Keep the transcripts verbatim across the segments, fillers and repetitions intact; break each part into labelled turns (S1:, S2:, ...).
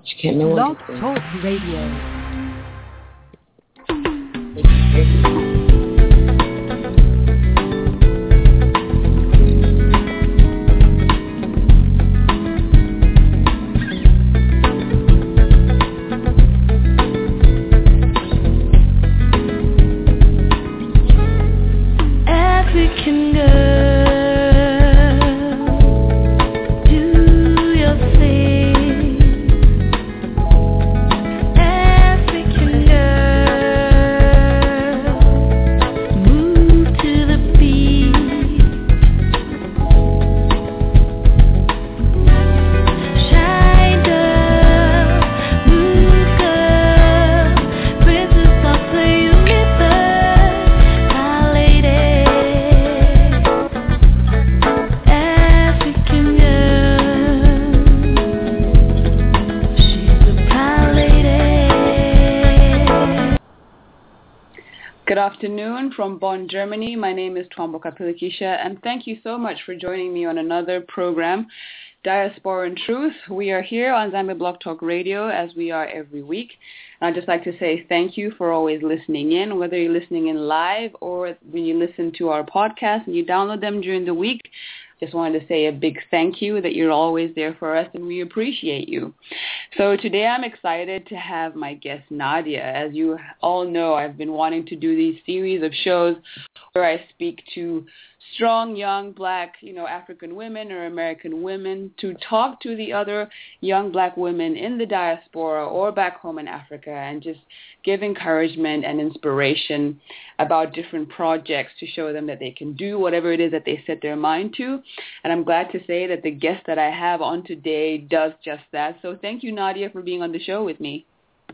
S1: She can't no
S2: Blog Talk Radio.
S3: Good afternoon from Bonn, Germany. My name is Twamboka Pilikisha, and thank you so much for joining me on another program, Diaspora and Truth. We are here on Zambia Blog Talk Radio, as we are every week. And I'd just like to say thank you for always listening in, whether you're listening in live or when you listen to our podcast and you download them during the week. Just wanted to say a big thank you that you're always there for us, and we appreciate you. So today I'm excited to have my guest Nadia. As you all know, I've been wanting to do these series of shows where I speak to strong, young, black, you know, African women or American women to talk to the other young black women in the diaspora or back home in Africa and just give encouragement and inspiration about different projects to show them that they can do whatever it is that they set their mind to. And I'm glad to say that the guest that I have on today does just that. So thank you, Nadia, for being on the show with me.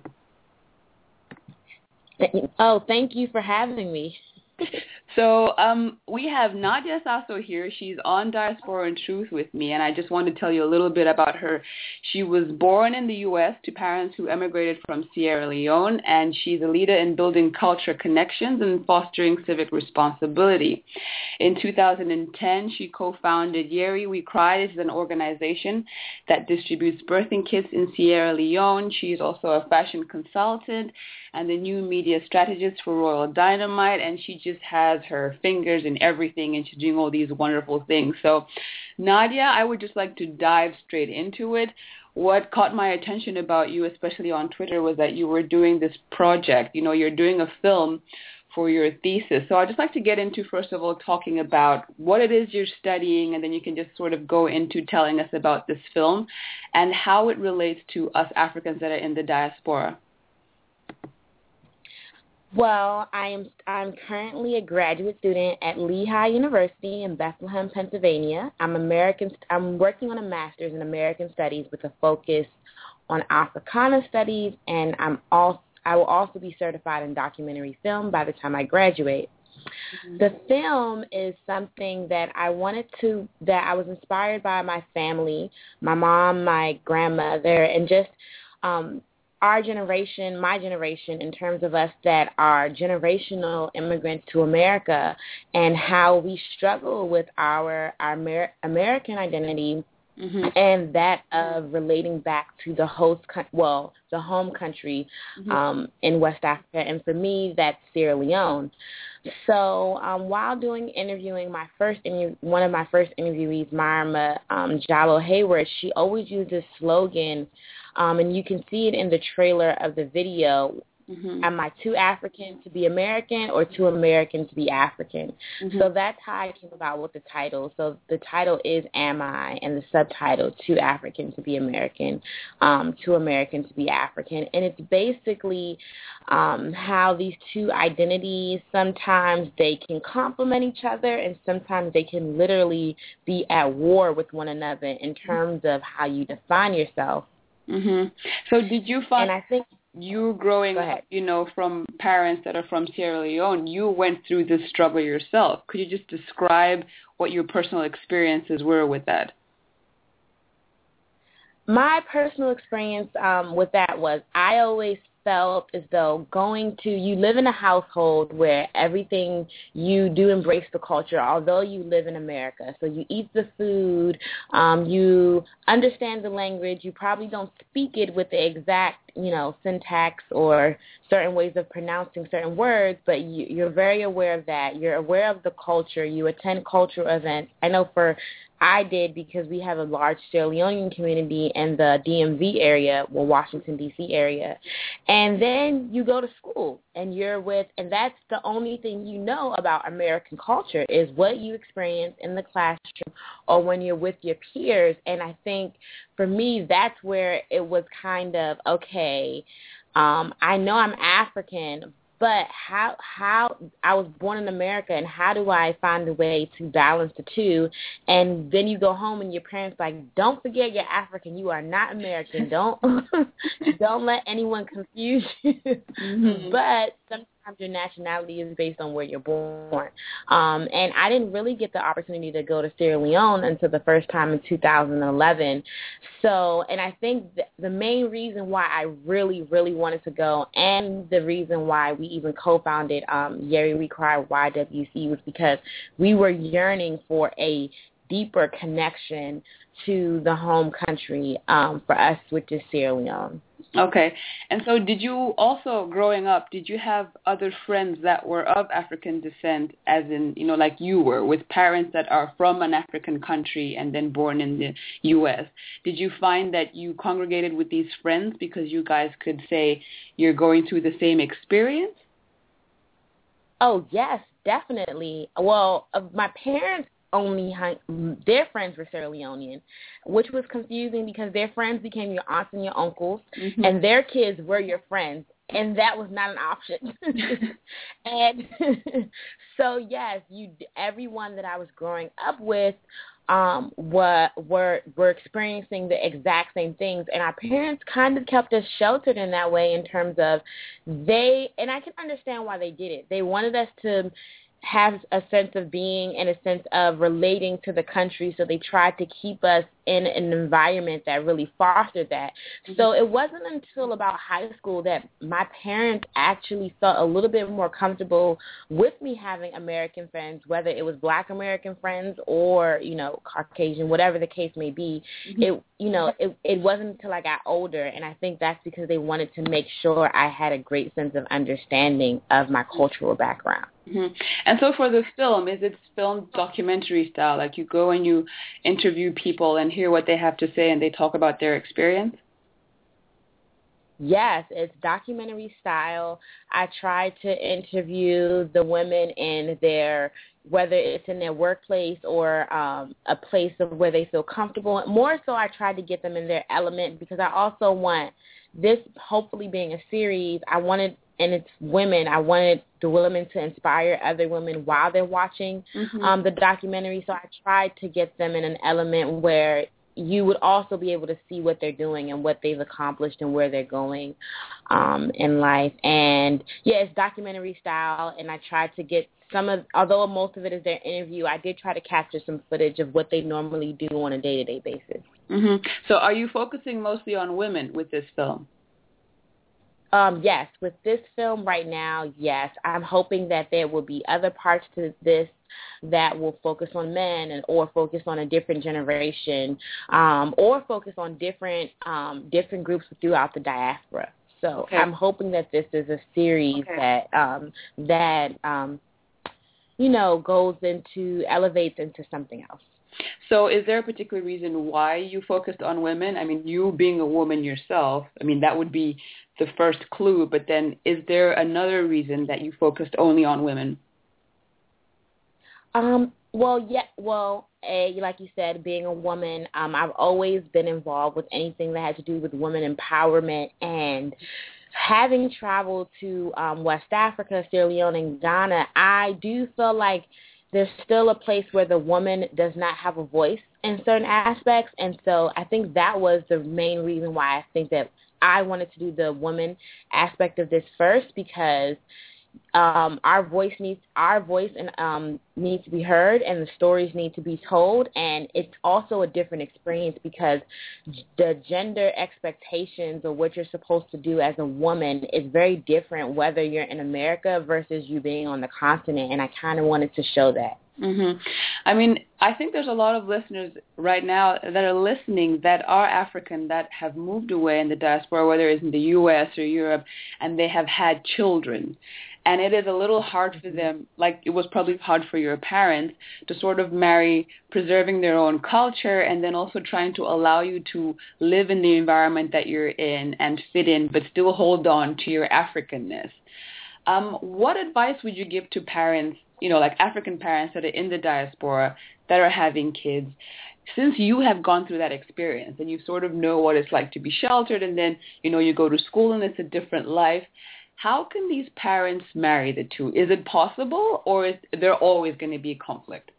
S1: Oh, thank you for having me.
S3: So um, we have Nadia Sasso here. She's on Diaspora and Truth with me, and I just want to tell you a little bit about her. She was born in the U S to parents who emigrated from Sierra Leone, and she's a leader in building culture connections and fostering civic responsibility. In two thousand ten, she co-founded Yeri We Cry. This is an organization that distributes birthing kits in Sierra Leone. She's also a fashion consultant and the new media strategist for Royal Dynamite, and she just has her fingers in everything, and she's doing all these wonderful things. So, Nadia, I would just like to dive straight into it. What caught my attention about you, especially on Twitter, was that you were doing this project. You know, you're doing a film for your thesis. So I'd just like to get into, first of all, talking about what it is you're studying, and then you can just sort of go into telling us about this film and how it relates to us Africans that are in the diaspora.
S1: Well, I am I'm currently a graduate student at Lehigh University in Bethlehem, Pennsylvania. I'm American. I'm working on a master's in American Studies with a focus on Africana Studies, and I'm also I will also be certified in documentary film by the time I graduate. Mm-hmm. The film is something that I wanted to, that I was inspired by my family, my mom, my grandmother, and just um, our generation, my generation, in terms of us that are generational immigrants to America, and how we struggle with our, our Amer- American identity. Mm-hmm. And that of relating back to the host, co- well, the home country mm-hmm. um, in West Africa. And for me, that's Sierra Leone. So um, while doing interviewing, my first interview, one of my first interviewees, Marma um, Jallo Hayward, she always used this slogan, um, and you can see it in the trailer of the video. Mm-hmm. Am I too African to be American or too American to be African? Mm-hmm. So that's how I came about with the title. So the title is Am I, and the subtitle, Too African to be American, um, Too American to be African. And it's basically um, how these two identities, sometimes they can complement each other, and sometimes they can literally be at war with one another in terms of how you define yourself.
S3: Mm-hmm. So did you find...
S1: And I think...
S3: You growing up, you know, from parents that are from Sierra Leone, you went through this struggle yourself. Could you just describe what your personal experiences were with that?
S1: My personal experience um, with that was I always felt as though going to, you live in a household where everything you do embrace the culture, although you live in America. So you eat the food, um, you understand the language, you probably don't speak it with the exact, you know, syntax or certain ways of pronouncing certain words, but you, you're very aware of that. You're aware of the culture. You attend cultural events. I know for I did because we have a large Sierra Leonean community in the D M V area, well, Washington, D C area. And then you go to school and you're with, and that's the only thing you know about American culture is what you experience in the classroom or when you're with your peers. And I think for me, that's where it was kind of, okay, um, I know I'm African, but how how I was born in America, and how do I find a way to balance the two? And then you go home and your parents like, don't forget you're African. You are not American. Don't don't let anyone confuse you. Mm-hmm. But sometimes your nationality is based on where you're born. Um, and I didn't really get the opportunity to go to Sierra Leone until the first time in two thousand eleven. So, and I think th- the main reason why I really, really wanted to go, and the reason why we even co-founded um, Yeri We Cry Y W C, was because we were yearning for a deeper connection to the home country um, for us, which is Sierra Leone.
S3: Okay. And so did you also, growing up, did you have other friends that were of African descent, as in, you know, like you were, with parents that are from an African country and then born in the U S? Did you find that you congregated with these friends because you guys could say you're going through the same experience?
S1: Oh, yes, definitely. Well, uh, my parents only hung, their friends were Sierra Leonean, which was confusing because their friends became your aunts and your uncles, mm-hmm. and their kids were your friends, and that was not an option. And so, yes, you everyone that I was growing up with um, were, were, were experiencing the exact same things, and our parents kind of kept us sheltered in that way in terms of they, and I can understand why they did it. They wanted us to have a sense of being and a sense of relating to the country, so they tried to keep us in an environment that really fostered that. Mm-hmm. So it wasn't until about high school that my parents actually felt a little bit more comfortable with me having American friends, whether it was Black American friends or, you know, Caucasian, whatever the case may be. Mm-hmm. It, you know, it, it wasn't until I got older, and I think that's because they wanted to make sure I had a great sense of understanding of my cultural background.
S3: Mm-hmm. And so for the film, is it film documentary style? Like you go and you interview people and hear what they have to say and they talk about their experience?
S1: Yes, it's documentary style. I try to interview the women in their, whether it's in their workplace or um, a place of where they feel comfortable. More so, I try to get them in their element because I also want this, hopefully being a series, I wanted, and it's women, I wanted the women to inspire other women while they're watching mm-hmm. um, the documentary. So I tried to get them in an element where you would also be able to see what they're doing and what they've accomplished and where they're going um, in life. And, yeah, it's documentary style, and I tried to get some of, although most of it is their interview, I did try to capture some footage of what they normally do on a day-to-day basis.
S3: Mm-hmm. So are you focusing mostly on women with this film?
S1: Um, yes, with this film right now, yes. I'm hoping that there will be other parts to this that will focus on men and or focus on a different generation um, or focus on different um, different groups throughout the diaspora. So okay. I'm hoping that this is a series okay. that um, that um, you know goes into elevates into something else.
S3: So is there a particular reason why you focused on women? I mean, you being a woman yourself, I mean, that would be the first clue. But then is there another reason that you focused only on women?
S1: Um, well, yeah, well, a, like you said, being a woman, um, I've always been involved with anything that had to do with women empowerment, and having traveled to um, West Africa, Sierra Leone, and Ghana, I do feel like there's still a place where the woman does not have a voice in certain aspects. And so I think that was the main reason why I think that I wanted to do the woman aspect of this first, because um, our voice needs our voice and um, needs to be heard, and the stories need to be told. And it's also a different experience because the gender expectations of what you're supposed to do as a woman is very different whether you're in America versus you being on the continent. And I kind of wanted to show that.
S3: Mm-hmm. I mean, I think there's a lot of listeners right now that are listening that are African, that have moved away in the diaspora, whether it's in the U S or Europe, and they have had children. And it is a little hard for them, like it was probably hard for your parents, to sort of marry preserving their own culture and then also trying to allow you to live in the environment that you're in and fit in, but still hold on to your Africanness. Um, what advice would you give to parents, you know, like African parents that are in the diaspora that are having kids, since you have gone through that experience and you sort of know what it's like to be sheltered and then, you know, you go to school and it's a different life, how can these parents marry the two? Is it possible, or is there always going to be conflict?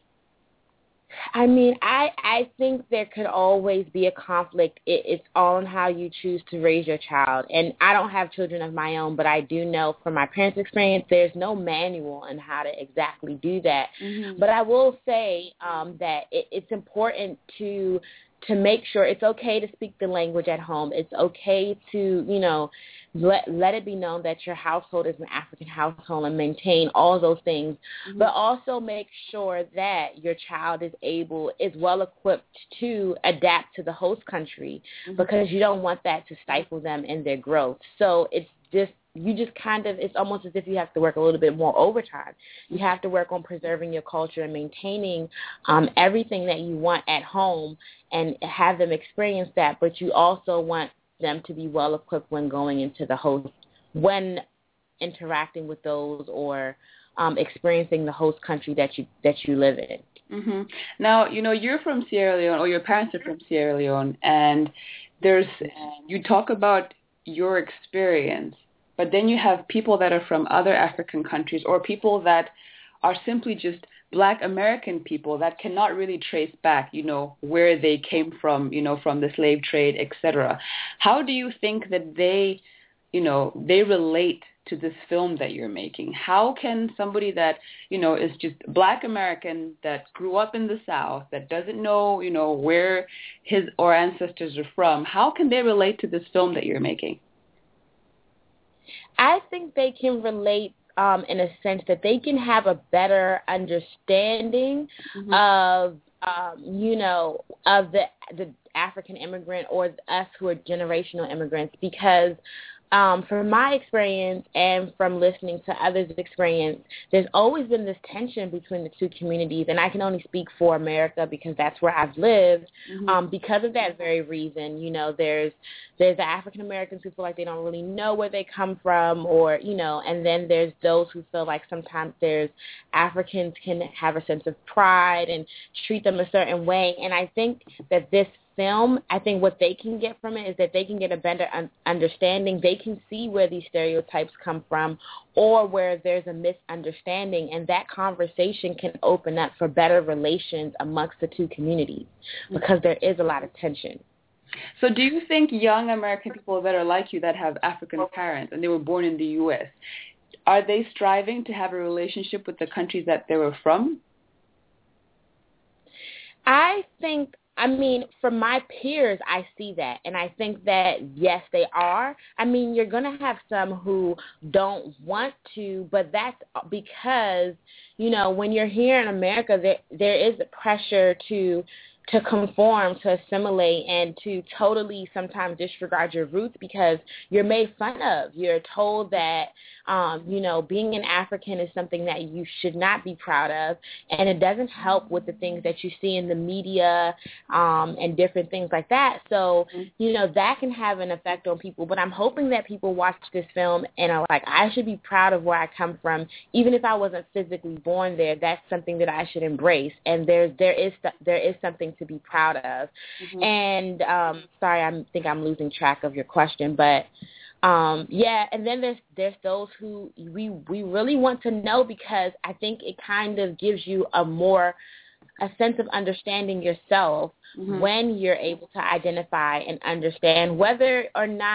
S1: I mean, I, I think there could always be a conflict. It, it's all in how you choose to raise your child. And I don't have children of my own, but I do know from my parents' experience, there's no manual on how to exactly do that. Mm-hmm. But I will say um, that it, it's important to to make sure it's okay to speak the language at home. It's okay to, you know, let let it be known that your household is an African household and maintain all those things. Mm-hmm. But also make sure that your child is able, is well equipped to adapt to the host country, mm-hmm. because you don't want that to stifle them in their growth. So it's just, you just kind of, it's almost as if you have to work a little bit more overtime. You have to work on preserving your culture and maintaining um, everything that you want at home and have them experience that, but you also want them to be well equipped when going into the host, when interacting with those or um, experiencing the host country that you that you live in.
S3: Mm-hmm. Now, you know, you're from Sierra Leone, or your parents are from Sierra Leone, and there's you talk about your experience, but then you have people that are from other African countries or people that are simply just Black American people that cannot really trace back, you know, where they came from, you know, from the slave trade, et cetera. How do you think that they, you know, they relate to this film that you're making? How can somebody that, you know, is just Black American, that grew up in the South, that doesn't know, you know, where his or ancestors are from, how can they relate to this film that you're making?
S1: I think they can relate Um, in a sense that they can have a better understanding mm-hmm. of, um, you know, of the the African immigrant or us who are generational immigrants, because um, from my experience and from listening to others' experience, there's always been this tension between the two communities, and I can only speak for America because that's where I've lived. Mm-hmm. Um, because of that very reason, you know, there's there's the African Americans who feel like they don't really know where they come from, or, you know, and then there's those who feel like sometimes there's Africans can have a sense of pride and treat them a certain way. And I think that this film, I think what they can get from it is that they can get a better un- understanding. They can see where these stereotypes come from or where there's a misunderstanding, and that conversation can open up for better relations amongst the two communities because there is a lot of tension.
S3: So do you think young American people that are like you, that have African parents and they were born in the U S, are they striving to have a relationship with the countries that they were from?
S1: I think, I mean, from my peers, I see that. And I think that, yes, they are. I mean, you're going to have some who don't want to, but that's because, you know, when you're here in America, there there is pressure to to conform, to assimilate, and to totally sometimes disregard your roots because you're made fun of. You're told that, um, you know, being an African is something that you should not be proud of, and it doesn't help with the things that you see in the media um, and different things like that. So, you know, that can have an effect on people, but I'm hoping that people watch this film and are like, I should be proud of where I come from. Even if I wasn't physically born there, that's something that I should embrace, and there's, there is there is something to be proud of. Mm-hmm. And um, sorry, I think I'm losing track of your question, but um, yeah. And then there's there's those who we we really want to know because I think it kind of gives you a more a sense of understanding yourself mm-hmm. when you're able to identify and understand whether or not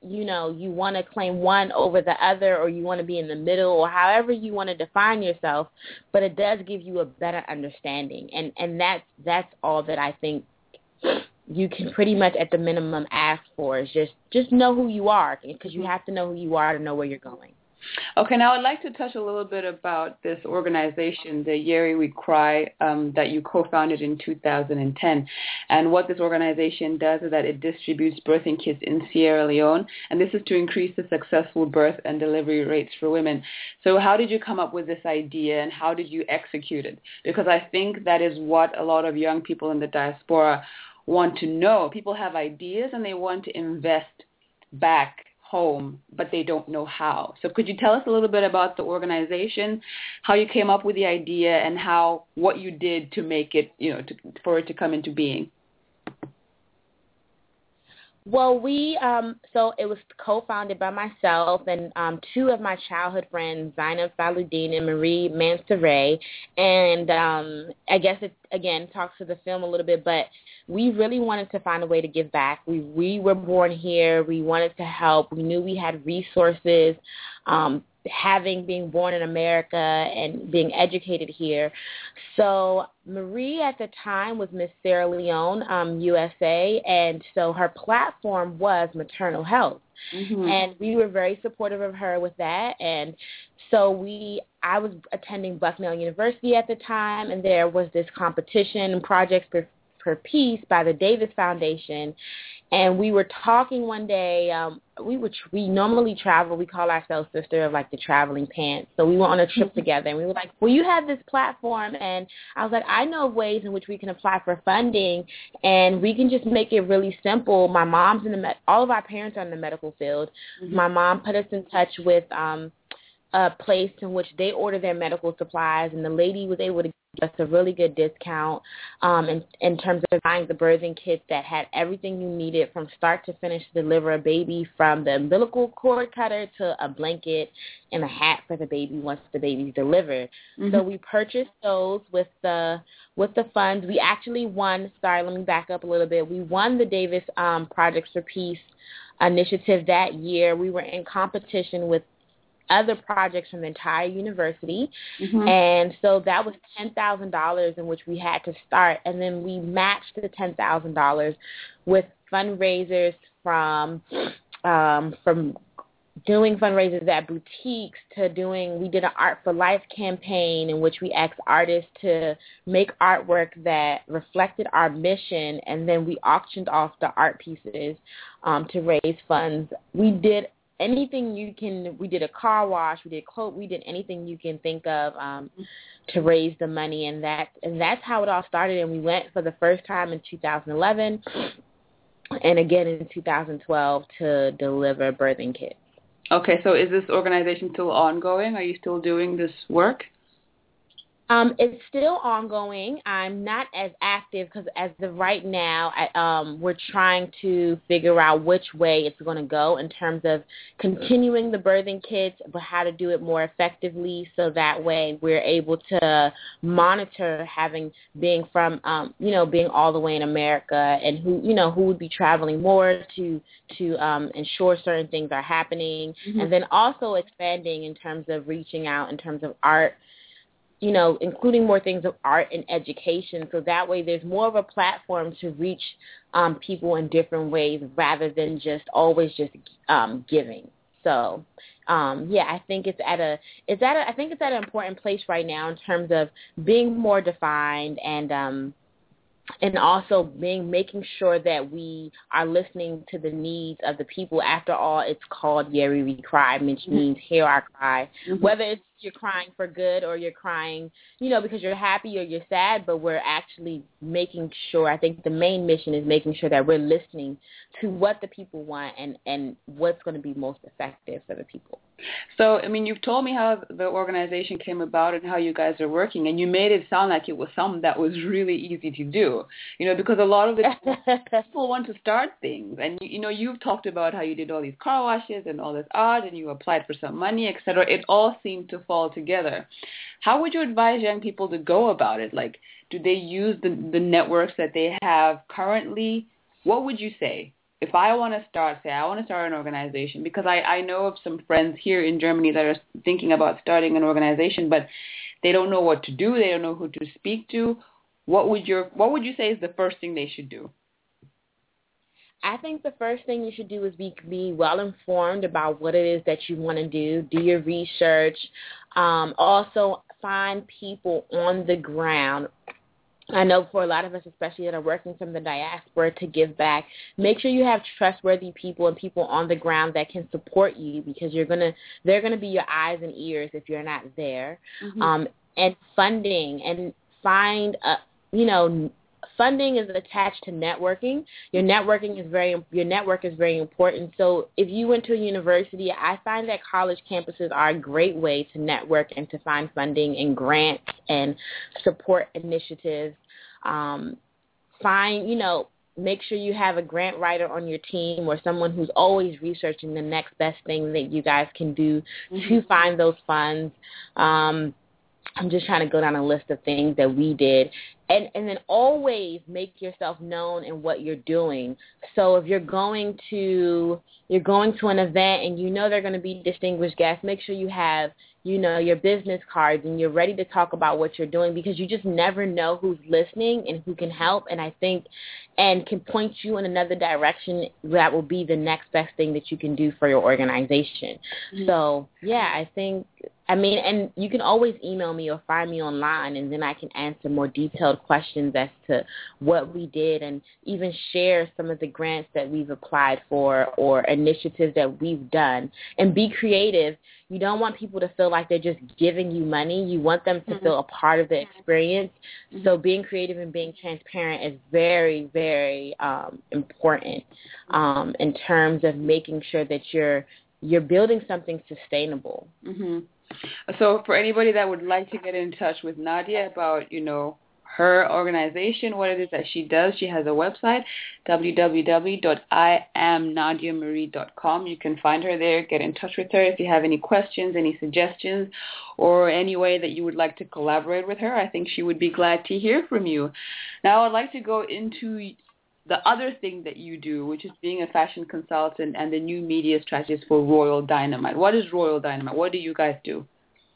S1: you know, you want to claim one over the other, or you want to be in the middle, or however you want to define yourself, but it does give you a better understanding. And, and that's, that's all that I think you can pretty much at the minimum ask for, is just, just know who you are, because you have to know who you are to know where you're going.
S3: Okay, now I'd like to touch a little bit about this organization, the Yeri We Cry, um, that you co-founded in two thousand ten. And what this organization does is that it distributes birthing kits in Sierra Leone, and this is to increase the successful birth and delivery rates for women. So how did you come up with this idea, and how did you execute it? Because I think that is what a lot of young people in the diaspora want to know. People have ideas and they want to invest back home, but they don't know how. So could you tell us a little bit about the organization, how you came up with the idea, and how what you did to make it, you know, to, for it to come into being?
S1: Well, we, um, so it was co-founded by myself and um, two of my childhood friends, Zainab Faluddin and Marie Mansaray. And um, I guess it, again, talks to the film a little bit, but we really wanted to find a way to give back. We we were born here. We wanted to help. We knew we had resources. Um, having being born in America and being educated here. So Marie at the time was Miss Sierra Leone, um, U S A, and so her platform was maternal health. Mm-hmm. And we were very supportive of her with that. And so we, I was attending Bucknell University at the time, and there was this competition, Projects for, for Peace by the Davis Foundation. And we were talking one day, um, we would, we normally travel, we call ourselves Sister of like the Traveling Pants. So we went on a trip together, and we were like, well, you have this platform. And I was like, I know of ways in which we can apply for funding, and we can just make it really simple. My mom's in the, med- all of our parents are in the medical field. Mm-hmm. My mom put us in touch with um, a place in which they order their medical supplies, and the lady was able to give us a really good discount um, in, in terms of buying the birthing kit that had everything you needed from start to finish to deliver a baby, from the umbilical cord cutter to a blanket and a hat for the baby once the baby's delivered. Mm-hmm. So we purchased those with the with the funds. We actually won, sorry, let me back up a little bit. We won the Davis um, Projects for Peace initiative that year. We were in competition with other projects from the entire university. Mm-hmm. And so that was ten thousand dollars in which we had to start. And then we matched the ten thousand dollars with fundraisers from um, from doing fundraisers at boutiques to doing, we did an Art for Life campaign in which we asked artists to make artwork that reflected our mission, and then we auctioned off the art pieces um, to raise funds. We did anything you can, we did a car wash, we did clothes, we did anything you can think of um, to raise the money, and that and that's how it all started. And we went for the first time in two thousand eleven and again in two thousand twelve to deliver birthing kits.
S3: Okay, so is this organization still ongoing? Are you still doing this work?
S1: Um, it's still ongoing. I'm not as active because as of right now, I, um, we're trying to figure out which way it's going to go in terms of continuing the birthing kits, but how to do it more effectively so that way we're able to monitor having being from, um, you know, being all the way in America, and who, you know, who would be traveling more to to um, ensure certain things are happening, mm-hmm. and then also expanding in terms of reaching out in terms of art, you know, including more things of art and education, so that way there's more of a platform to reach um, people in different ways rather than just always just um, giving. So, um, yeah, I think it's at a it's at a, I think it's at an important place right now in terms of being more defined and um, and also being making sure that we are listening to the needs of the people. After all, it's called Yeri We Cry, which means hear our cry. Mm-hmm. Whether it's you're crying for good or you're crying, you know, because you're happy or you're sad, but we're actually making sure, I think the main mission is making sure that we're listening to what the people want and, and what's going to be most effective for the people.
S3: So, I mean, you've told me how the organization came about and how you guys are working, and you made it sound like it was something that was really easy to do, you know, because a lot of the people want to start things. And, you know, you've talked about how you did all these car washes and all this art, and you applied for some money, et cetera. It all seemed to fall together. How would you advise young people to go about it? Like, do they use the, the networks that they have currently? What would you say? if I want to start, say I want to start an organization, because I, I know of some friends here in Germany that are thinking about starting an organization, but they don't know what to do. They don't know who to speak to. What would your what would you say is the first thing they should do?
S1: I think the first thing you should do is be be well informed about what it is that you want to do. Do your research. Um, also, find people on the ground. I know for a lot of us, especially that are working from the diaspora, to give back, make sure you have trustworthy people and people on the ground that can support you, because you're gonna they're gonna be your eyes and ears if you're not there. Mm-hmm. Um, and funding, and find a you know. Funding is attached to networking. Your networking is very your network is very important. So if you went to a university, I find that college campuses are a great way to network and to find funding and grants and support initiatives. Um, find, you know, make sure you have a grant writer on your team or someone who's always researching the next best thing that you guys can do mm-hmm. to find those funds. Um, I'm just trying to go down a list of things that we did. And and then always make yourself known in what you're doing. So if you're going to you're going to an event and you know they're going to be distinguished guests, make sure you have, you know, your business cards and you're ready to talk about what you're doing, because you just never know who's listening and who can help, and I think and can point you in another direction that will be the next best thing that you can do for your organization. Mm-hmm. So, yeah, I think I mean, and you can always email me or find me online, and then I can answer more detailed questions as to what we did, and even share some of the grants that we've applied for or initiatives that we've done. And be creative. You don't want people to feel like they're just giving you money. You want them to mm-hmm. feel a part of the experience. Mm-hmm. So being creative and being transparent is very, very um, important um, in terms of making sure that you're you're building something sustainable.
S3: Mm-hmm. So for anybody that would like to get in touch with Nadia about, you know, her organization, what it is that she does, she has a website, w w w dot i am nadia marie dot com. You can find her there, get in touch with her if you have any questions, any suggestions, or any way that you would like to collaborate with her. I think she would be glad to hear from you. Now I'd like to go into the other thing that you do, which is being a fashion consultant and the new media strategist for Royal Dynamite. What is Royal Dynamite? What do you guys do?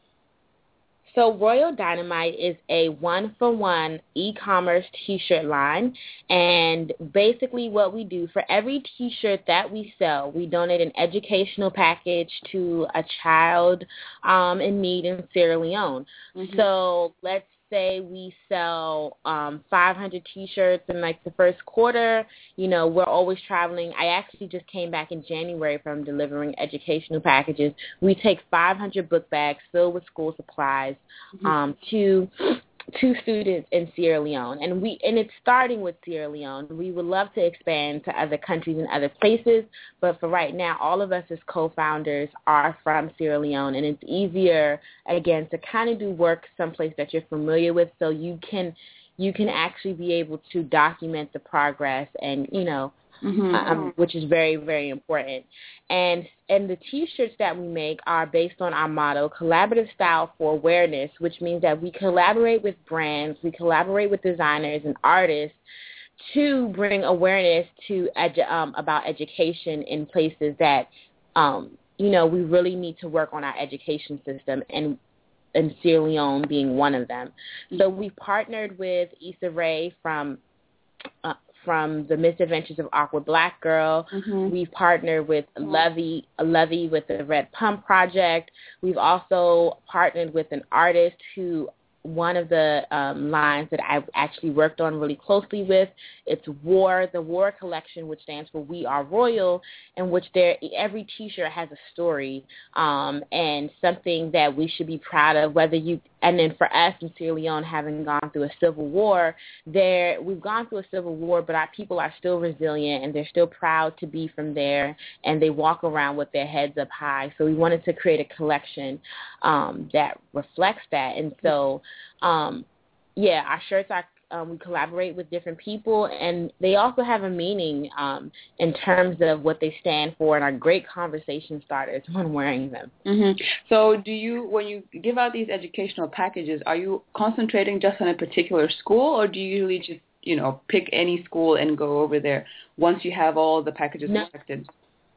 S1: So Royal Dynamite is a one-for-one e-commerce T-shirt line, and basically what we do, for every T-shirt that we sell, we donate an educational package to a child um, in need in Sierra Leone. Mm-hmm. So let's say we sell um, five hundred T-shirts in like the first quarter. You know, we're always traveling. I actually just came back in January from delivering educational packages. We take five hundred book bags filled with school supplies um, to to students in Sierra Leone, and we and it's starting with Sierra Leone. We would love to expand to other countries and other places, but for right now, all of us as co-founders are from Sierra Leone, and it's easier again to kind of do work someplace that you're familiar with, so you can you can actually be able to document the progress, and you know. Mm-hmm. Um, which is very, very important. And and the T-shirts that we make are based on our motto, collaborative style for awareness, which means that we collaborate with brands, we collaborate with designers and artists to bring awareness to edu- um, about education in places that, um, you know, we really need to work on our education system, and and Sierra Leone being one of them. Mm-hmm. So we partnered with Issa Rae from uh, from the Misadventures of Awkward Black Girl. Mm-hmm. We've partnered with Levy, Levy with the Red Pump Project. We've also partnered with an artist who, one of the um, lines that I've actually worked on really closely with, it's WAR, the WAR collection, which stands for We Are Royal, in which there every T-shirt has a story um, and something that we should be proud of. Whether you and then for us in Sierra Leone, having gone through a civil war, there we've gone through a civil war, but our people are still resilient and they're still proud to be from there, and they walk around with their heads up high. So we wanted to create a collection um, that reflects that, and so. Um, yeah, our shirts are, um, we collaborate with different people, and they also have a meaning um, in terms of what they stand for, and are great conversation starters when wearing them.
S3: Mm-hmm. So do you, when you give out these educational packages, are you concentrating just on a particular school, or do you usually just, you know, pick any school and go over there once you have all the packages
S1: No.
S3: selected?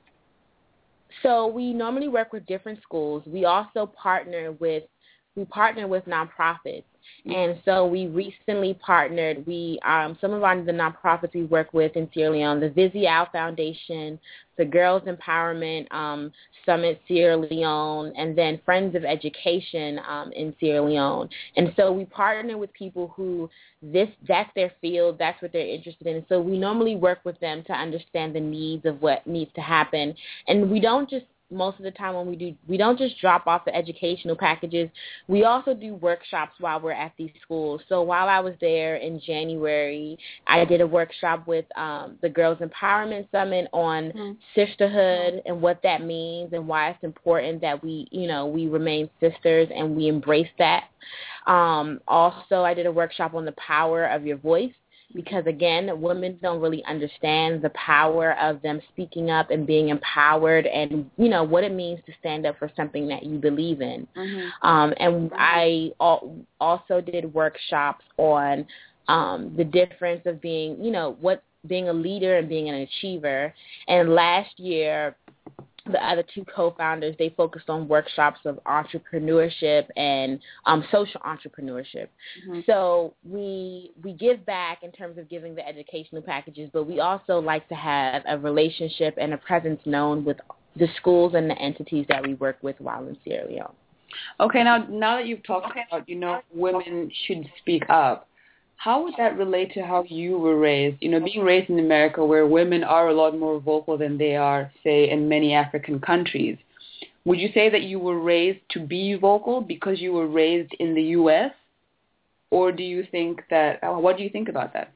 S1: So we normally work with different schools. We also partner with we partner with nonprofits. And so we recently partnered, we um, some of our, the nonprofits we work with in Sierra Leone, the Vizial Foundation, the Girls Empowerment um, Summit Sierra Leone, and then Friends of Education um, in Sierra Leone. And so we partner with people who this that's their field, that's what they're interested in. And so we normally work with them to understand the needs of what needs to happen. And we don't just most of the time when we do, we don't just drop off the educational packages. We also do workshops while we're at these schools. So while I was there in January, I did a workshop with um, the Girls Empowerment Summit on mm-hmm. sisterhood and what that means and why it's important that we, you know, we remain sisters and we embrace that. Um, also, I did a workshop on the power of your voice. Because, again, women don't really understand the power of them speaking up and being empowered and, you know, what it means to stand up for something that you believe in. Mm-hmm. Um, and I al- also did workshops on um, the difference of being, you know, what being a leader and being an achiever. And last year, the other two co-founders, they focused on workshops of entrepreneurship and um, social entrepreneurship. Mm-hmm. So we we give back in terms of giving the educational packages, but we also like to have a relationship and a presence known with the schools and the entities that we work with while in Sierra Leone.
S3: Okay, now now that you've talked okay. about, you know, women should speak up, how would that relate to how you were raised? You know, being raised in America where women are a lot more vocal than they are, say, in many African countries. Would you say that you were raised to be vocal because you were raised in the U S? Or do you think that, what do you think about that?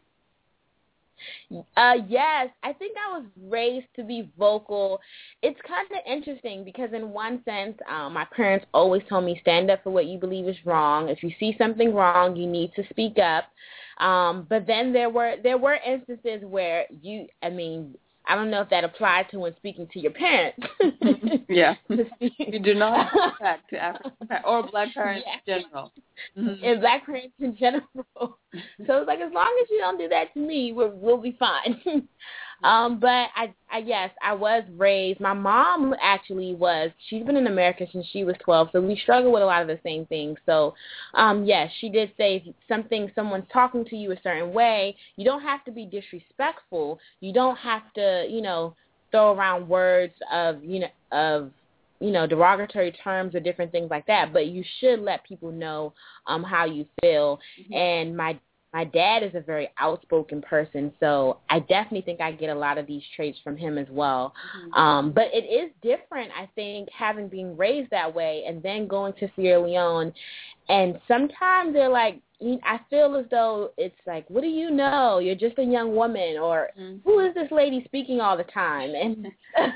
S1: Uh, yes, I think I was raised to be vocal. It's kind of interesting because in one sense, um, my parents always told me stand up for what you believe is wrong. If you see something wrong, you need to speak up. Um, but then there were there were instances where you, I mean, I don't know if that applied to when speaking to your parents.
S3: Yeah. You do not speak back to African or black parents yeah. in general.
S1: Mm-hmm. And black parents in general. So it's like, as long as you don't do that to me, we'll, we'll be fine. um, but, I, I yes, I was raised. My mom actually was, she's been in America since she was twelve, so we struggle with a lot of the same things. So, um, yes, she did say if something, someone's talking to you a certain way, you don't have to be disrespectful. You don't have to, you know, throw around words of, you know, of, you know, derogatory terms or different things like that, but you should let people know um, how you feel. Mm-hmm. And my my dad is a very outspoken person, so I definitely think I get a lot of these traits from him as well. Mm-hmm. Um, but it is different, I think, having been raised that way and then going to Sierra Leone. And sometimes they're like, I feel as though it's like, what do you know? You're just a young woman, or mm-hmm. who is this lady speaking all the time? And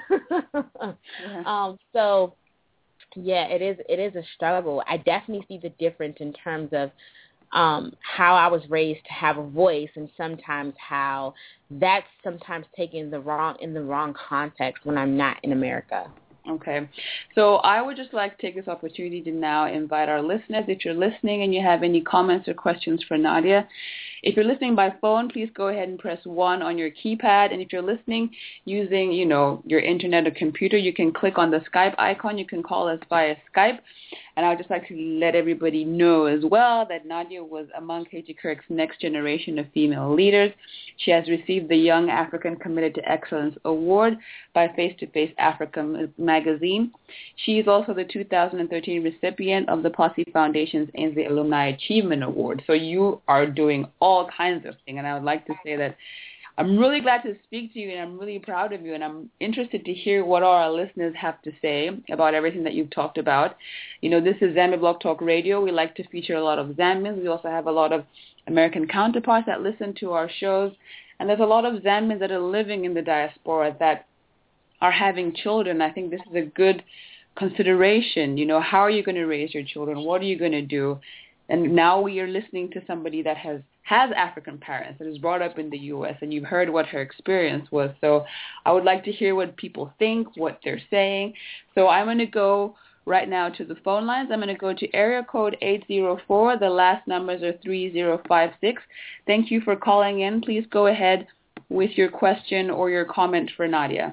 S1: yeah. um, so, yeah, it is. It is a struggle. I definitely see the difference in terms of um, how I was raised to have a voice, and sometimes how that's sometimes taken the wrong in the wrong context when I'm not in America.
S3: Okay. So I would just like to take this opportunity to now invite our listeners, if you're listening and you have any comments or questions for Nadia. If you're listening by phone, please go ahead and press one on your keypad. And if you're listening using, you know, your internet or computer, you can click on the Skype icon. You can call us via Skype. And I would just like to let everybody know as well that Nadia was among Katie Couric's next generation of female leaders. She has received the Young African Committed to Excellence Award by Face to Face Africa magazine. She is also the two thousand thirteen recipient of the Posse Foundation's Ainsley Alumni Achievement Award. So you are doing all kinds of things. And I would like to say that I'm really glad to speak to you, and I'm really proud of you, and I'm interested to hear what all our listeners have to say about everything that you've talked about. You know, this is Zambia Blog Talk Radio. We like to feature a lot of Zambians. We also have a lot of American counterparts that listen to our shows, and there's a lot of Zambians that are living in the diaspora that are having children. I think this is a good consideration. You know, how are you going to raise your children? What are you going to do? And now we are listening to somebody that has has African parents, that is brought up in the U S, and you've heard what her experience was. So I would like to hear what people think, what they're saying. So I'm going to go right now to the phone lines. I'm going to go to area code eight zero four. The last numbers are three zero five six. Thank you for calling in. Please go ahead with your question or your comment for Nadia.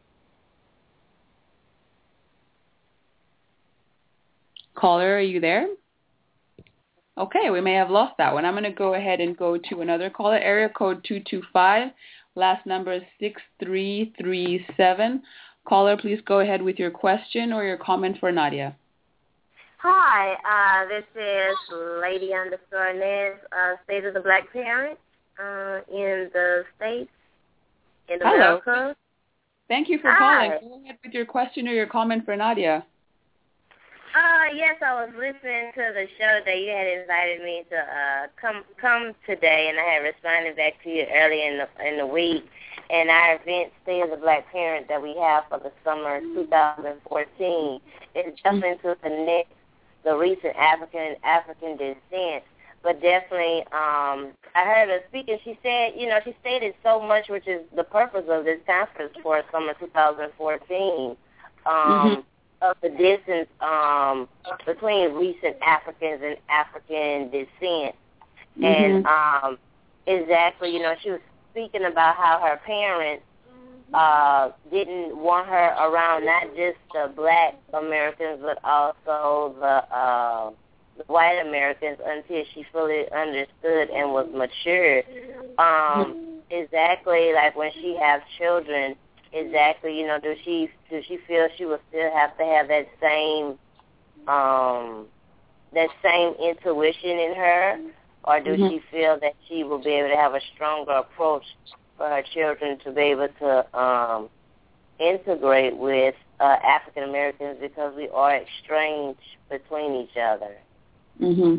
S3: Caller, are you there? Okay, we may have lost that one. I'm going to go ahead and go to another caller, area code two two five. Last number is six three three seven. Caller, please go ahead with your question or your comment for Nadia.
S2: Hi, uh, this is Lady underscore Nez, uh, State of the Black Parent uh, in the States, in
S3: Hello.
S2: America.
S3: Thank you for
S2: Hi.
S3: calling. Go ahead with your question or your comment for Nadia.
S2: Uh, yes, I was listening to the show that you had invited me to uh, come come today, and I had responded back to you earlier in the in the week. And our event, State of the Black Parent, that we have for the summer two thousand fourteen, is definitely to connect the recent African African descent. But definitely, um, I heard her speaking. She said, you know, she stated so much, which is the purpose of this conference for summer two thousand fourteen. Um, mm-hmm. Of the distance um, between recent Africans and African descent. Mm-hmm. And um, exactly, you know, she was speaking about how her parents uh, didn't want her around not just the black Americans, but also the, uh, the white Americans until she fully understood and was mature. Um, exactly, like when she has children, exactly, you know, does she does she feel she will still have to have that same um, that same intuition in her, or does mm-hmm. she feel that she will be able to have a stronger approach for her children to be able to um, integrate with uh, African Americans because we are estranged between each other?
S3: Mhm.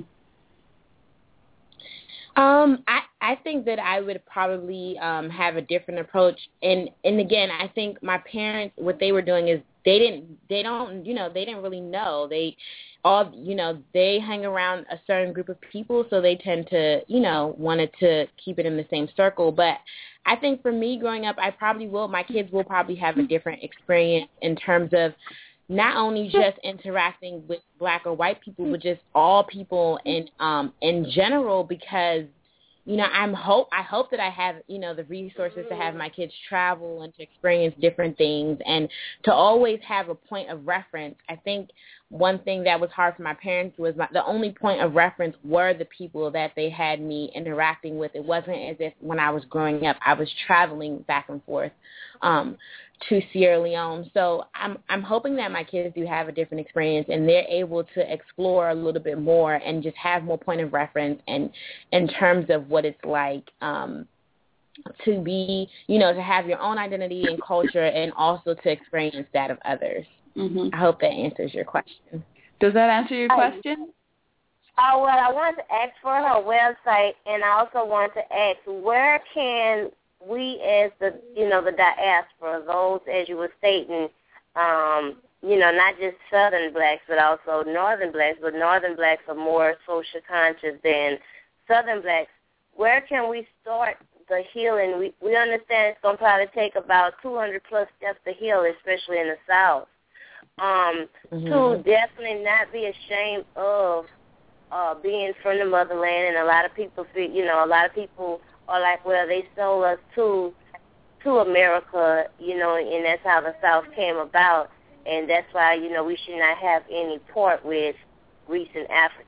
S1: Um, I, I think that I would probably um, have a different approach. And, and again, I think my parents, what they were doing is they didn't, they don't, you know, they didn't really know. They all, you know, they hang around a certain group of people, so they tend to, you know, wanted to keep it in the same circle. But I think for me growing up, I probably will, my kids will probably have a different experience in terms of not only just interacting with black or white people, but just all people in um in general, because, you know, I'm hope I hope that I have, you know, the resources to have my kids travel and to experience different things and to always have a point of reference. I think one thing that was hard for my parents was my, the only point of reference were the people that they had me interacting with. It wasn't as if when I was growing up I was traveling back and forth um, to Sierra Leone. So I'm I'm hoping that my kids do have a different experience and they're able to explore a little bit more and just have more point of reference and in terms of what it's like um, to be, you know, to have your own identity and culture and also to experience that of others. Mm-hmm. I hope that answers your question.
S3: Does that answer your question?
S2: Uh, well, I wanted to ask for her website, and I also wanted to ask where can we, as the you know the diaspora, those as you were stating, um, you know, not just Southern blacks but also Northern blacks, but Northern blacks are more social conscious than Southern blacks. Where can we start the healing? We we understand it's gonna probably take about two hundred plus steps to heal, especially in the South. Um, mm-hmm. To definitely not be ashamed of uh, being from the motherland, and a lot of people feel, you know, a lot of people are like, well, they sold us to to America, you know, and that's how the South came about, and that's why, you know, we should not have any part with recent Africans.